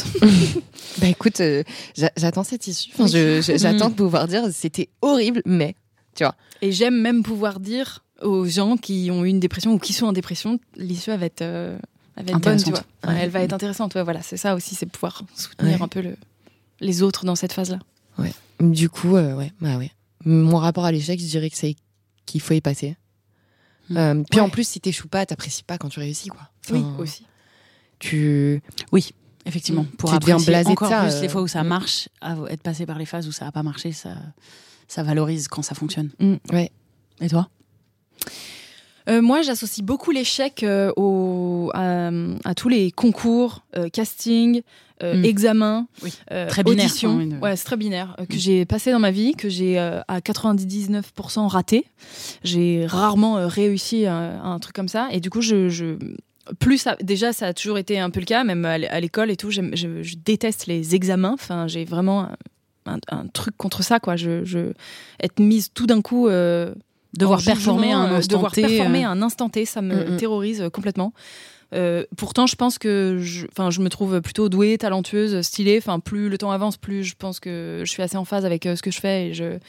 Bah écoute, euh, j'a- j'attends cette issue. Enfin, je- je- j'attends de pouvoir dire, c'était horrible, mais. Et j'aime même pouvoir dire aux gens qui ont eu une dépression ou qui sont en dépression, l'issue elle va être, euh, elle va être bonne, tu vois. Intéressante. Ouais, elle va être intéressante. Ouais, voilà, c'est ça aussi, c'est pouvoir soutenir Ouais. un peu le, les autres dans cette phase-là. Du coup, euh, ouais, bah ouais. Mon rapport à l'échec, je dirais que c'est qu'il faut y passer. Mm. Euh, puis Ouais. en plus, si t'échoues pas, t'apprécies pas quand tu réussis, quoi. Oui, Enfin, aussi. Tu. Oui, effectivement. Mm. Pour Tu deviens apprécier blasé de encore ça, plus euh, les fois où ça mm. marche, à être passé par les phases où ça n'a pas marché, ça, ça valorise quand ça fonctionne. Ouais. Et toi? Euh, moi, j'associe beaucoup l'échec euh, au, au, à, à tous les concours, euh, casting, euh, mm. examens, oui. euh, très binaire, auditions. Une... Ouais, c'est très binaire. Euh, que mm. j'ai passé dans ma vie, que j'ai euh, à quatre-vingt-dix-neuf pour cent raté. J'ai rarement euh, réussi à, à un truc comme ça. Et du coup, je... je plus ça, déjà, ça a toujours été un peu le cas, même à l'école et tout. Je, je déteste les examens. Enfin, j'ai vraiment un, un truc contre ça, quoi. Je, je être mise tout d'un coup. Euh, devoir performer à un instant devoir T. performer à un instant T, ça me mm-hmm. terrorise complètement. Euh, pourtant, je pense que je, enfin, je me trouve plutôt douée, talentueuse, stylée. Enfin, plus le temps avance, plus je pense que je suis assez en phase avec euh, ce que je fais et je.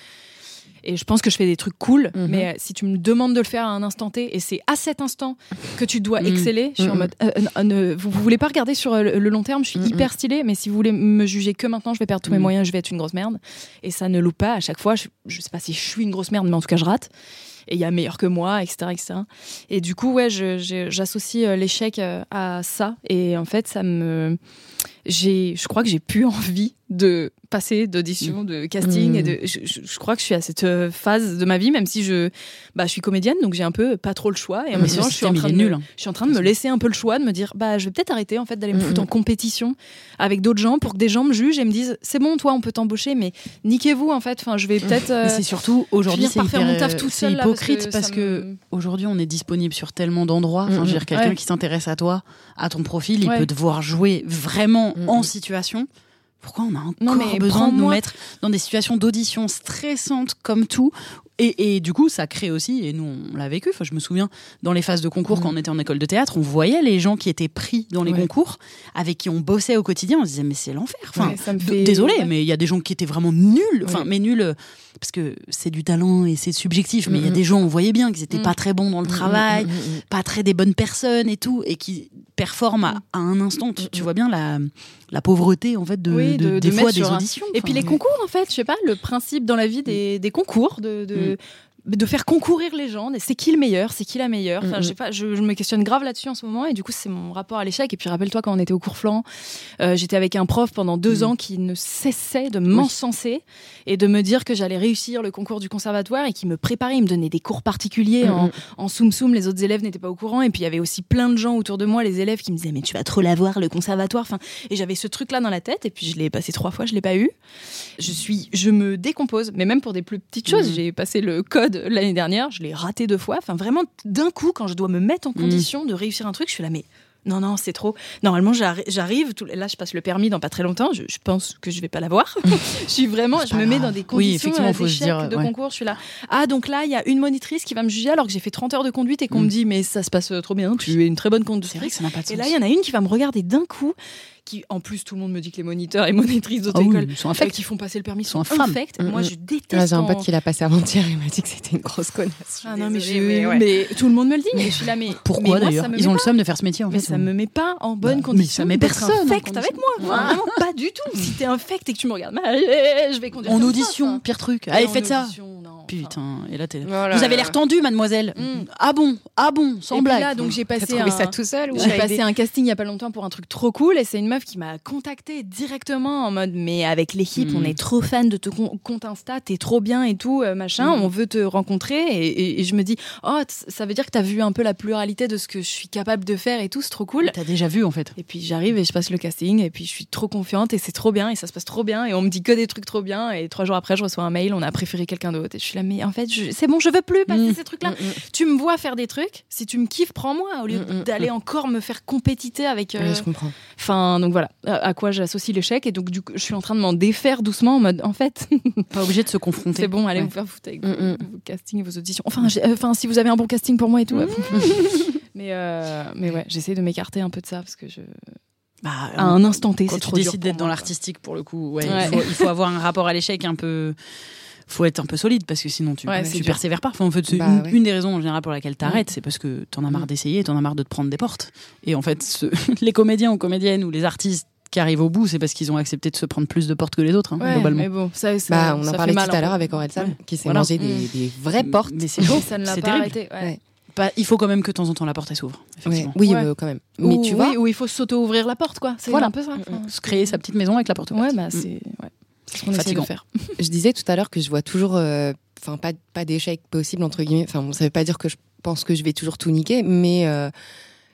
Et je pense que je fais des trucs cool, mm-hmm. mais euh, si tu me demandes de le faire à un instant T, et c'est à cet instant que tu dois exceller, mm-hmm. je suis en mode, euh, euh, ne, vous, vous voulez pas regarder sur euh, le, le long terme, je suis mm-hmm. hyper stylée, mais si vous voulez me juger que maintenant, je vais perdre tous mes mm-hmm. moyens, je vais être une grosse merde. Et ça ne loupe pas à chaque fois. Je, je sais pas si je suis une grosse merde, mais en tout cas, je rate. Et il y a meilleur que moi, et cetera, et cetera. Et du coup, ouais, je, je, j'associe l'échec à ça. Et en fait, ça me, j'ai, je crois que j'ai plus envie de passer d'audition, de casting. Mmh. Et de, je, je, je crois que je suis à cette phase de ma vie, même si je, bah, je suis comédienne, donc j'ai un peu pas trop le choix. Et en même temps, je suis en train de me, hein. je suis en train de me laisser un peu le choix, de me dire, bah, je vais peut-être arrêter en fait d'aller me foutre mmh. en compétition avec d'autres gens pour que des gens me jugent et me disent, c'est bon, toi, on peut t'embaucher, mais niquez-vous en fait. Enfin, je vais peut-être. Euh, c'est surtout aujourd'hui, c'est hyper, faire mon taf toute seule, hypocrite là, parce que, parce que me... aujourd'hui, on est disponible sur tellement d'endroits. Enfin, mmh. je veux dire, quelqu'un ouais. qui s'intéresse à toi, à ton profil, il ouais. peut te voir jouer vraiment mmh. en situation. Pourquoi on a encore non, mais besoin de nous mettre dans des situations d'audition stressantes comme tout et, et du coup, ça crée aussi, et nous on l'a vécu, enfin, je me souviens, dans les phases de concours, mmh. quand on était en école de théâtre, on voyait les gens qui étaient pris dans les ouais. concours, avec qui on bossait au quotidien, on se disait mais c'est l'enfer. Enfin, ouais, ça me fait... Désolé, ouais. mais il y a des gens qui étaient vraiment nuls, enfin, ouais. mais nuls, parce que c'est du talent et c'est subjectif, mais il mmh. y a des gens, on voyait bien qu'ils étaient mmh. pas très bons dans le mmh. travail, mmh. pas très des bonnes personnes et tout, et qui performent à, à un instant. Tu, tu vois bien la, la pauvreté, en fait, de, oui, de, de, de des fois des un... auditions. Et puis les concours, en fait, je sais pas, le principe dans la vie des, des concours, de... de... Mm. de faire concourir les gens, c'est qui le meilleur, c'est qui la meilleure. Enfin, mm-hmm. je sais pas, je, je me questionne grave là-dessus en ce moment et du coup c'est mon rapport à l'échec. Et puis rappelle-toi quand on était au cours Flan, euh, j'étais avec un prof pendant deux mm. ans qui ne cessait de m'encenser oui. et de me dire que j'allais réussir le concours du conservatoire et qui me préparait, il me donnait des cours particuliers mm-hmm. en, en soum soum, les autres élèves n'étaient pas au courant et puis il y avait aussi plein de gens autour de moi, les élèves qui me disaient mais tu vas trop l'avoir le conservatoire. Enfin, et j'avais ce truc-là dans la tête et puis je l'ai passé trois fois, je l'ai pas eu. Je suis, je me décompose, mais même pour des plus petites choses, mm. j'ai passé le code l'année dernière. Je l'ai raté deux fois. Enfin, vraiment, d'un coup, quand je dois me mettre en condition mmh. de réussir un truc, je suis là, mais non, non, c'est trop. Normalement, j'arrive. Tout... Là, je passe le permis dans pas très longtemps. Je, je pense que je vais pas l'avoir. je suis vraiment, je me mets dans des conditions oui, euh, d'échec dire, de ouais. concours. Je suis là. Ah, donc là, il y a une monitrice qui va me juger alors que j'ai fait trente heures de conduite et qu'on mmh. me dit, mais ça se passe trop bien. Tu es une très bonne conductrice. C'est vrai que ça n'a pas de sens. Et là, il y en a une qui va me regarder d'un coup. Qui, en plus, tout le monde me dit que les moniteurs et monitrices d'autres oh écoles oui, sont infects. qui font passer le permis sont, sont infects. Mmh. Moi, je déteste. Ah, j'ai un pote en... qui l'a passé avant-hier. Il m'a dit que c'était une grosse connasse. Ah non, mais, je... mais, ouais. mais tout le monde me le dit. Mais je suis là, mais pourquoi mais d'ailleurs moi, ils ont pas... le somme de faire ce métier. En mais fait, ça me met pas en bonne bah, condition. Mais ça met personne infect avec moi. Vraiment pas du tout. Si t'es infect et que tu me regardes, je vais conduire. En audition, pire truc. Allez, faites ça. Putain, et là t'es. Voilà. Vous avez l'air tendu, mademoiselle. Mm. Ah bon, ah bon, sans et blague. Là, donc j'ai passé un... ça tout seul. J'ai passé un casting il y a pas longtemps pour un truc trop cool, et c'est une meuf qui m'a contactée directement en mode, mais avec l'équipe, mm. on est trop fan de ton compte Insta, t'es trop bien et tout, machin. Mm. On veut te rencontrer, et, et, et je me dis, oh, ça veut dire que t'as vu un peu la pluralité de ce que je suis capable de faire et tout, c'est trop cool. T'as déjà vu en fait. Et puis j'arrive et je passe le casting, et puis je suis trop confiante et c'est trop bien et ça se passe trop bien et on me dit que des trucs trop bien, et trois jours après, je reçois un mail, on a préféré quelqu'un d'autre, et je suis là, mais en fait, je c'est bon, je veux plus passer mmh, ces trucs-là. Mmh, mmh. Tu me vois faire des trucs, si tu me kiffes, prends-moi, au lieu mmh, d'aller mmh. encore me faire compétiter avec. Euh... Oui, je comprends. Enfin, donc voilà, à quoi j'associe l'échec, et donc du coup, je suis en train de m'en défaire doucement en mode, en fait. Pas obligé de se confronter. C'est bon, allez ouais. vous faire foutre avec mmh, vos, vos castings, vos auditions. Enfin, euh, enfin, si vous avez un bon casting pour moi et tout. Mmh. mais, euh, mais ouais, j'essaie de m'écarter un peu de ça parce que je. Bah, à un instant T, c'est trop dur. Quand tu décides d'être moi, dans quoi. L'artistique, pour le coup, ouais, ouais. Il, faut, il faut avoir un rapport à l'échec un peu. Faut être un peu solide parce que sinon tu, ouais, tu persévères pas. Enfin, en fait, c'est bah, une, ouais. une des raisons en général pour laquelle t'arrêtes, mmh. c'est parce que t'en as marre d'essayer, t'en as marre de te prendre des portes. Et en fait, ce, les comédiens ou comédiennes ou les artistes qui arrivent au bout, c'est parce qu'ils ont accepté de se prendre plus de portes que les autres, hein, ouais, globalement. Mais bon, ça, ça, bah, on ça en parlait tout mal, à l'heure avec Aurel Sam, ouais. qui s'est voilà. mangé des, mmh. des vraies portes. Mais c'est chaud, ça ne l'a c'est pas terrible. Arrêté, ouais. Ouais. Pas, il faut quand même que de temps en temps la porte elle s'ouvre. Effectivement. Ouais. Oui, ouais. euh, quand même. Mais ou, tu vois, oui, ou il faut s'auto-ouvrir la porte, quoi. C'est voilà. un peu ça. Enfin, se créer sa petite maison avec la porte ouverte. Ouais, bah c'est. Ouais. C'est ce qu'on essaie de faire. Je disais tout à l'heure que je vois toujours, enfin, euh, pas, pas d'échec possible, entre guillemets. Enfin, bon, ça veut pas dire que je pense que je vais toujours tout niquer, mais euh,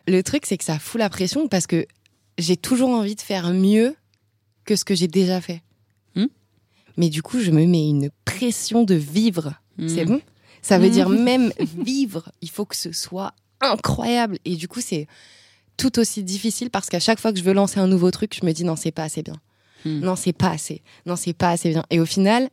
Le truc, c'est que ça fout la pression parce que j'ai toujours envie de faire mieux que ce que j'ai déjà fait. Mmh. Mais du coup, je me mets une pression de vivre. Mmh. C'est bon ? Ça veut Mmh. dire même vivre, il faut que ce soit incroyable. Et du coup, c'est tout aussi difficile parce qu'à chaque fois que je veux lancer un nouveau truc, je me dis non, c'est pas assez bien. Mmh. Non, c'est pas assez. Non, c'est pas assez bien. Et au final,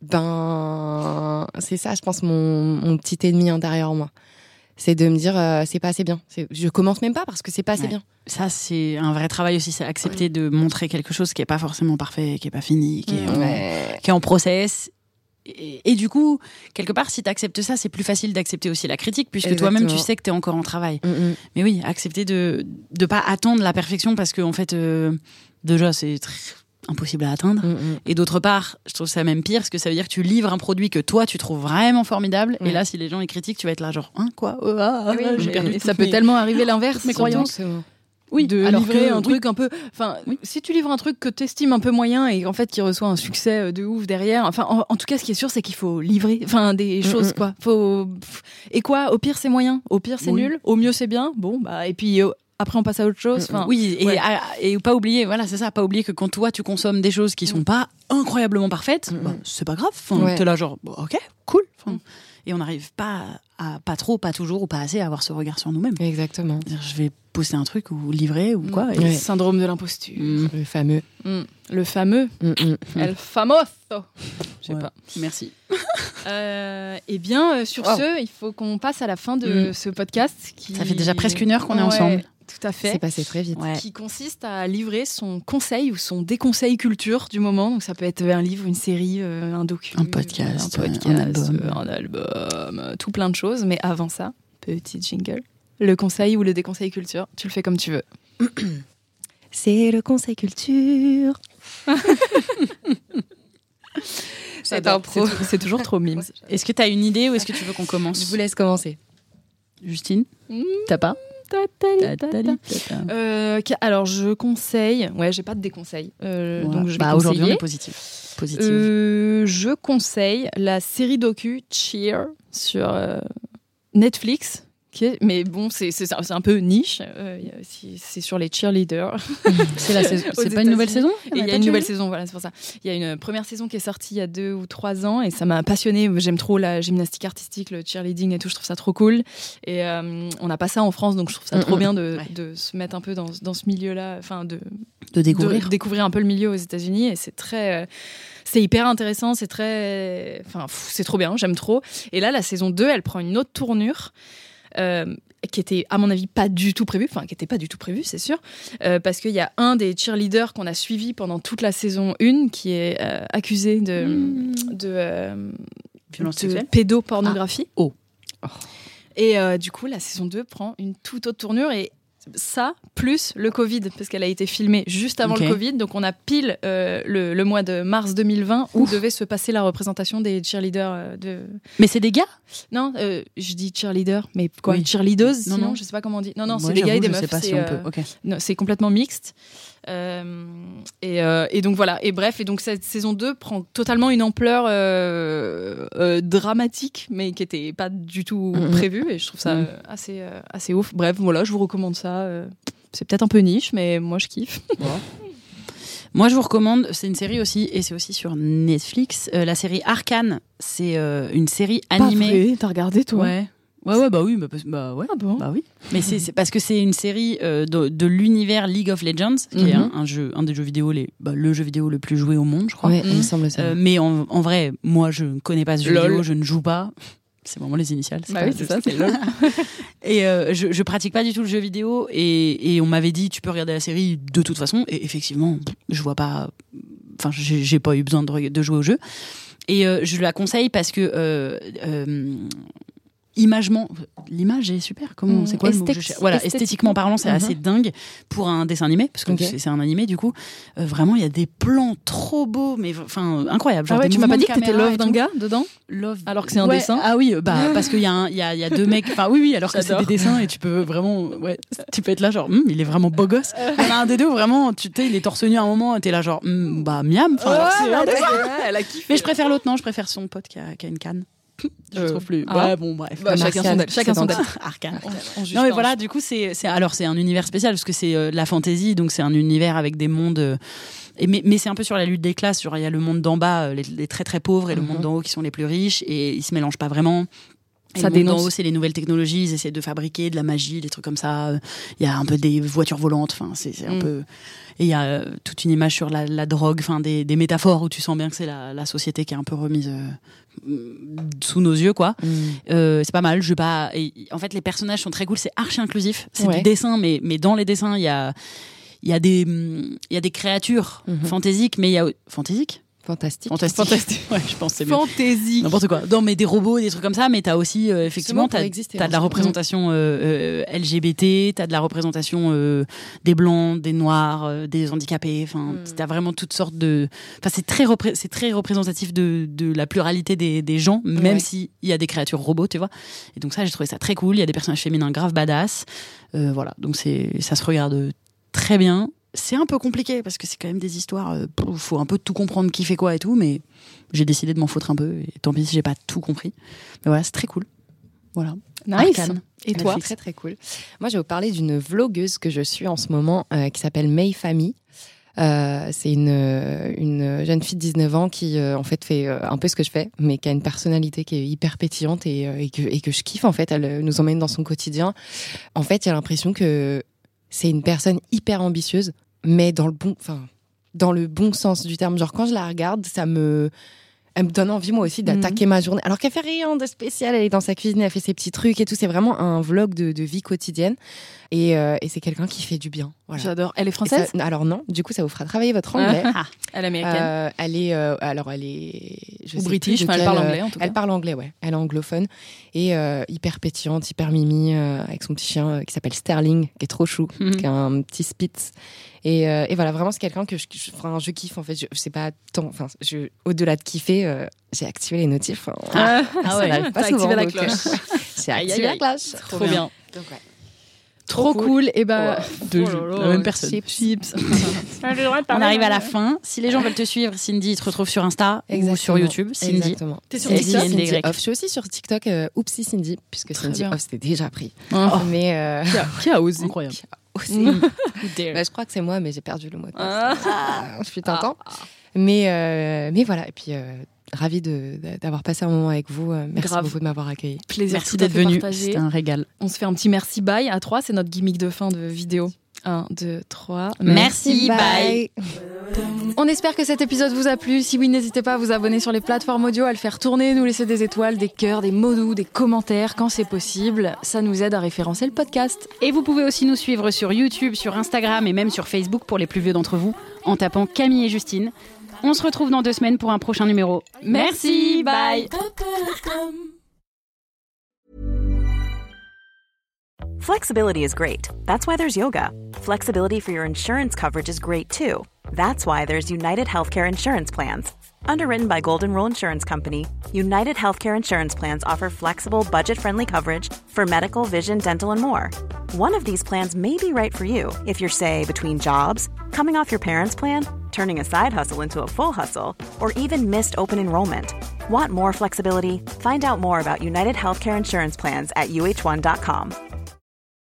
ben, c'est ça, je pense, mon, mon petit ennemi intérieur en moi. C'est de me dire, euh, c'est pas assez bien. C'est, je commence même pas parce que c'est pas assez ouais. bien. Ça, c'est un vrai travail aussi, c'est accepter ouais. de montrer quelque chose qui est pas forcément parfait, qui est pas fini, qui est, ouais. en, qui est en process. Et, et du coup, quelque part, si tu acceptes ça, c'est plus facile d'accepter aussi la critique, puisque Exactement. Toi-même, tu sais que tu es encore en travail. Mm-hmm. Mais oui, accepter de ne pas attendre la perfection, parce que en fait, euh, déjà, c'est très impossible à atteindre. Mm-hmm. Et d'autre part, je trouve ça même pire, parce que ça veut dire que tu livres un produit que toi, tu trouves vraiment formidable. Mm. Et là, si les gens les critiquent, tu vas être là genre, hein, quoi oh, ah, oui, ah, j'ai perdu ça peut tellement arriver l'inverse, mes croyances. Oui, de alors livrer que, un truc oui. un peu. Enfin, oui. si tu livres un truc que t'estimes un peu moyen et en fait qui reçoit un succès de ouf derrière. Enfin, en, en tout cas, ce qui est sûr, c'est qu'il faut livrer. Enfin, des mm-hmm. choses quoi. Faut et quoi. Au pire, c'est moyen. Au pire, c'est oui. nul. Au mieux, c'est bien. Bon, bah et puis. Euh, Après, on passe à autre chose. Enfin, oui, et, ouais. et, et pas oublier, voilà, c'est ça, pas oublier que quand toi, tu consommes des choses qui sont pas incroyablement parfaites, mm-hmm. bah, c'est pas grave. Enfin, ouais. T'es là genre, bon, ok, cool. Enfin, mm. Et on n'arrive pas à, pas trop, pas toujours ou pas assez à avoir ce regard sur nous-mêmes. Exactement. Je vais poster un truc ou livrer ou quoi. Mm. Et... Ouais. Syndrome de l'imposture. Mm. Le fameux. Mm. Le fameux. Mm-mm. El famoso. Je sais ouais. pas. Merci. euh, eh bien, euh, sur wow. ce, il faut qu'on passe à la fin de mm. ce podcast. Qui... Ça fait déjà presque une heure qu'on ouais. est ensemble. Tout à fait. C'est passé très vite. Ouais. Qui consiste à livrer son conseil ou son déconseil culture du moment. Donc ça peut être un livre, une série, euh, un docu, un podcast, un, podcast, un album, euh, un album euh, tout plein de choses. Mais avant ça, petit jingle. Le conseil ou le déconseil culture, tu le fais comme tu veux. C'est le conseil culture. C'est, c'est, c'est toujours trop mimes. Est-ce que tu as une idée ou est-ce que tu veux qu'on commence ? Je vous laisse commencer. Justine, mmh. t'as pas ? Euh, alors je conseille, ouais, j'ai pas de déconseil, euh, ouais. donc je vais bah, aujourd'hui on est positif. Positive. Euh, je conseille la série docu Cheer sur euh, Netflix. Okay. Mais bon, c'est, c'est, c'est un peu niche. Euh, c'est, c'est sur les cheerleaders. c'est la saison, c'est pas une nouvelle saison ? Il y a une nouvelle saison, voilà, c'est pour ça. Il y a une première saison qui est sortie il y a deux ou trois ans et ça m'a passionnée. J'aime trop la gymnastique artistique, le cheerleading et tout. Je trouve ça trop cool. Et euh, on n'a pas ça en France, donc je trouve ça trop bien de, ouais. de se mettre un peu dans, dans ce milieu-là, enfin de, de découvrir, de découvrir un peu le milieu aux États-Unis. Et c'est très. Euh, C'est hyper intéressant, c'est très. Enfin, pff, c'est trop bien, j'aime trop. Et là, la saison deux, elle prend une autre tournure. Euh, qui était à mon avis pas du tout prévu, enfin qui était pas du tout prévu, c'est sûr, euh, parce qu'il y a un des cheerleaders qu'on a suivi pendant toute la saison un qui est euh, accusé de, mmh. de, euh, violence de sexuelle, pédopornographie. Ah. Oh. oh. Et euh, du coup, la saison deux prend une toute autre tournure et ça, plus le Covid, parce qu'elle a été filmée juste avant okay. le Covid, donc on a pile euh, le, le mois de mars deux mille vingt où Ouf. devait se passer la représentation des cheerleaders. Euh, de... Mais c'est des gars ? Non, euh, je dis cheerleader, mais quoi, oui. cheerleaders, non, sinon, non. je sais pas comment on dit. Non, non, Moi, c'est des gars et des je meufs. Sais pas c'est, si on euh, peut. Okay. non, c'est complètement mixte. Euh, et, euh, et donc voilà, et bref, et donc cette saison deux prend totalement une ampleur euh, euh, dramatique, mais qui n'était pas du tout mm-hmm. prévue, et je trouve ça mm-hmm. euh, assez, euh, assez ouf. Bref, voilà, je vous recommande ça. Euh, c'est peut-être un peu niche, mais moi je kiffe. Ouais. Moi, je vous recommande, c'est une série aussi, et c'est aussi sur Netflix, euh, la série Arcane. C'est euh, une série animée. Pas vrai, t'as regardé toi ? Ouais. Ouais, ouais, bah oui, bah, bah ouais. Ah bon ? Bah oui. Mais c'est, c'est parce que c'est une série euh, de, de l'univers League of Legends, qui mm-hmm. est un, un jeu, un des jeux vidéo, les, bah, le jeu vidéo le plus joué au monde, je crois. Ouais, mm-hmm. il me semble ça. Euh, mais en, en vrai, moi, je ne connais pas ce jeu Lol. vidéo, je ne joue pas. C'est vraiment les initiales. C'est bah oui, c'est ça, c'est LOL. Et euh, je, je pratique pas du tout le jeu vidéo, et, et on m'avait dit, tu peux regarder la série de toute façon, et effectivement, je vois pas. Enfin, j'ai, j'ai pas eu besoin de, de jouer au jeu. Et euh, je la conseille parce que. Euh, euh, Imagement, l'image est super. Comment, c'est quoi le mot que je cherche ? Voilà, esthétiquement parlant, c'est mm-hmm. assez dingue pour un dessin animé, parce que okay. c'est, c'est un animé du coup. Euh, vraiment, il y a des plans trop beaux, mais enfin incroyables. Ah ouais, tu m'as pas dit que t'étais love d'un gars dedans ? Love. Alors que c'est un ouais, dessin. Ah oui, bah parce qu'il y a un, il y a, il y a deux mecs. Enfin oui, oui. Alors que J'adore. c'est des dessins et tu peux vraiment, ouais, tu peux être là genre, hm, il est vraiment beau gosse. Il y en a un des deux où vraiment, tu sais, il est torse nu à un moment, et t'es là genre, hm, bah miam. Enfin, ouais, c'est, ouais, elle a kiffé. Mais je préfère l'autre, non, je préfère son pote qui a, qui a une canne. Je euh, trouve plus. Ah. Ouais, bon, bref. Bah, chacun son délire. Chacun son Arcane. Non, mais voilà, du coup, c'est, c'est, alors, c'est un univers spécial parce que c'est euh, de la fantasy, donc c'est un univers avec des mondes. Euh, et, mais, mais c'est un peu sur la lutte des classes. Genre, il y a le monde d'en bas, les, les très très pauvres, et mm-hmm. le monde d'en haut qui sont les plus riches, et ils se mélangent pas vraiment. Et ça le monde d'en haut, c'est les nouvelles technologies, ils essaient de fabriquer de la magie, des trucs comme ça. Il y a un peu des voitures volantes, enfin, c'est, c'est un mm. peu. Et il y a euh, toute une image sur la, la drogue, enfin, des, des métaphores où tu sens bien que c'est la, la société qui est un peu remise euh, sous nos yeux, quoi. Mm. Euh, c'est pas mal. Je vais pas. Et, en fait, les personnages sont très cool. C'est archi inclusif. C'est ouais. du dessin, mais mais dans les dessins, il y a il y a des il y a des créatures mm-hmm. fantaisiques, mais il y a fantaisiques. Fantastique. Fantastique. Fantastique. Ouais, je pense que c'est mieux. Fantastique. N'importe quoi. Non, mais des robots, des trucs comme ça, mais t'as aussi, euh, effectivement, t'as, t'as de la représentation euh, euh, L G B T, t'as de la représentation euh, des blancs, des noirs, euh, des handicapés, enfin, mm. t'as vraiment toutes sortes de. Enfin, c'est très, repré... c'est très représentatif de, de la pluralité des, des gens, même ouais. s'il y a des créatures robots, tu vois. Et donc, ça, j'ai trouvé ça très cool. Il y a des personnages féminins grave badass. Euh, voilà. Donc, c'est... ça se regarde très bien. C'est un peu compliqué parce que c'est quand même des histoires. Il euh, faut un peu tout comprendre qui fait quoi et tout, mais j'ai décidé de m'en foutre un peu. Et tant pis si j'ai pas tout compris. Mais voilà, c'est très cool. Voilà. Nice. Arcane. Et toi ? C'est très très cool. Moi, je vais vous parler d'une vlogueuse que je suis en ce moment euh, qui s'appelle May Famille. Euh, c'est une, une jeune fille de dix-neuf ans qui euh, en fait fait euh, un peu ce que je fais, mais qui a une personnalité qui est hyper pétillante et, euh, et, que, et que je kiffe. En fait, elle nous emmène dans son quotidien. En fait, il y a l'impression que c'est une personne hyper ambitieuse, mais dans le bon, enfin, dans le bon sens du terme. Genre, quand je la regarde, ça me, elle me donne envie, moi aussi, d'attaquer mmh. ma journée. Alors qu'elle fait rien de spécial, elle est dans sa cuisine, elle fait ses petits trucs et tout. C'est vraiment un vlog de, de vie quotidienne. Et, euh, et c'est quelqu'un qui fait du bien. Voilà. J'adore. Elle est française ? ça, Alors non, du coup, ça vous fera travailler votre anglais. Ah, elle est américaine. Euh, elle est, euh, alors elle est, je ou sais british. Enfin, elle parle anglais en tout cas. Elle parle anglais, ouais. Elle est anglophone et euh, hyper pétillante, hyper mimi, euh, avec son petit chien euh, qui s'appelle Sterling, qui est trop chou, mm-hmm. qui a un petit Spitz. Et, euh, et voilà, vraiment, c'est quelqu'un que je, je, enfin, je kiffe en fait. Je, je sais pas tant, enfin, je, au-delà de kiffer, euh, j'ai activé les notifs. Hein. Ah, ah ouais, ça pas t'as souvent, activé la donc, cloche. Euh, j'ai activé la cloche. Trop, Trop bien. bien. Donc, ouais. Trop, Trop cool. cool. Et bah, oh, de oh là là, la même personne. Chips. Chips. On arrive à la fin. Si les gens veulent te suivre, Cindy, ils te retrouvent sur Insta Exactement. ou sur YouTube. Cindy. Exactement. T'es sur TikTok. Cindy Off. Je suis aussi sur TikTok. Euh, Oupsie Cindy, puisque Très Cindy bien. Off c'était déjà pris. Oh. Mais euh... qui, a, qui a osé Incroyable. Qui a osé. bah, je crois que c'est moi, mais j'ai perdu le mot de passe. Ah. Je suis tentant. Ah. Mais euh, mais voilà. Et puis. Euh, Ravie de, de, d'avoir passé un moment avec vous. Merci Grave. beaucoup de m'avoir accueilli. Plaisir. Merci d'être venu. C'était un régal. On se fait un petit merci bye à trois. C'est notre gimmick de fin de vidéo. un, deux, trois. Merci, merci bye. bye. On espère que cet épisode vous a plu. Si oui, n'hésitez pas à vous abonner sur les plateformes audio, à le faire tourner, nous laisser des étoiles, des cœurs, des mots doux, des commentaires quand c'est possible. Ça nous aide à référencer le podcast. Et vous pouvez aussi nous suivre sur YouTube, sur Instagram et même sur Facebook pour les plus vieux d'entre vous en tapant Camille et Justine. On se retrouve dans deux semaines pour un prochain numéro. Merci, bye. Flexibility is great. That's why there's yoga. Flexibility for your insurance coverage is great too. That's why there's United Healthcare Insurance Plans. Underwritten by Golden Rule Insurance Company, United Healthcare Insurance Plans offer flexible, budget-friendly coverage for medical, vision, dental, and more. One of these plans may be right for you if you're, say, between jobs, coming off your parents' plan, turning a side hustle into a full hustle, or even missed open enrollment. Want more flexibility? Find out more about United Healthcare Insurance Plans at U H one dot com.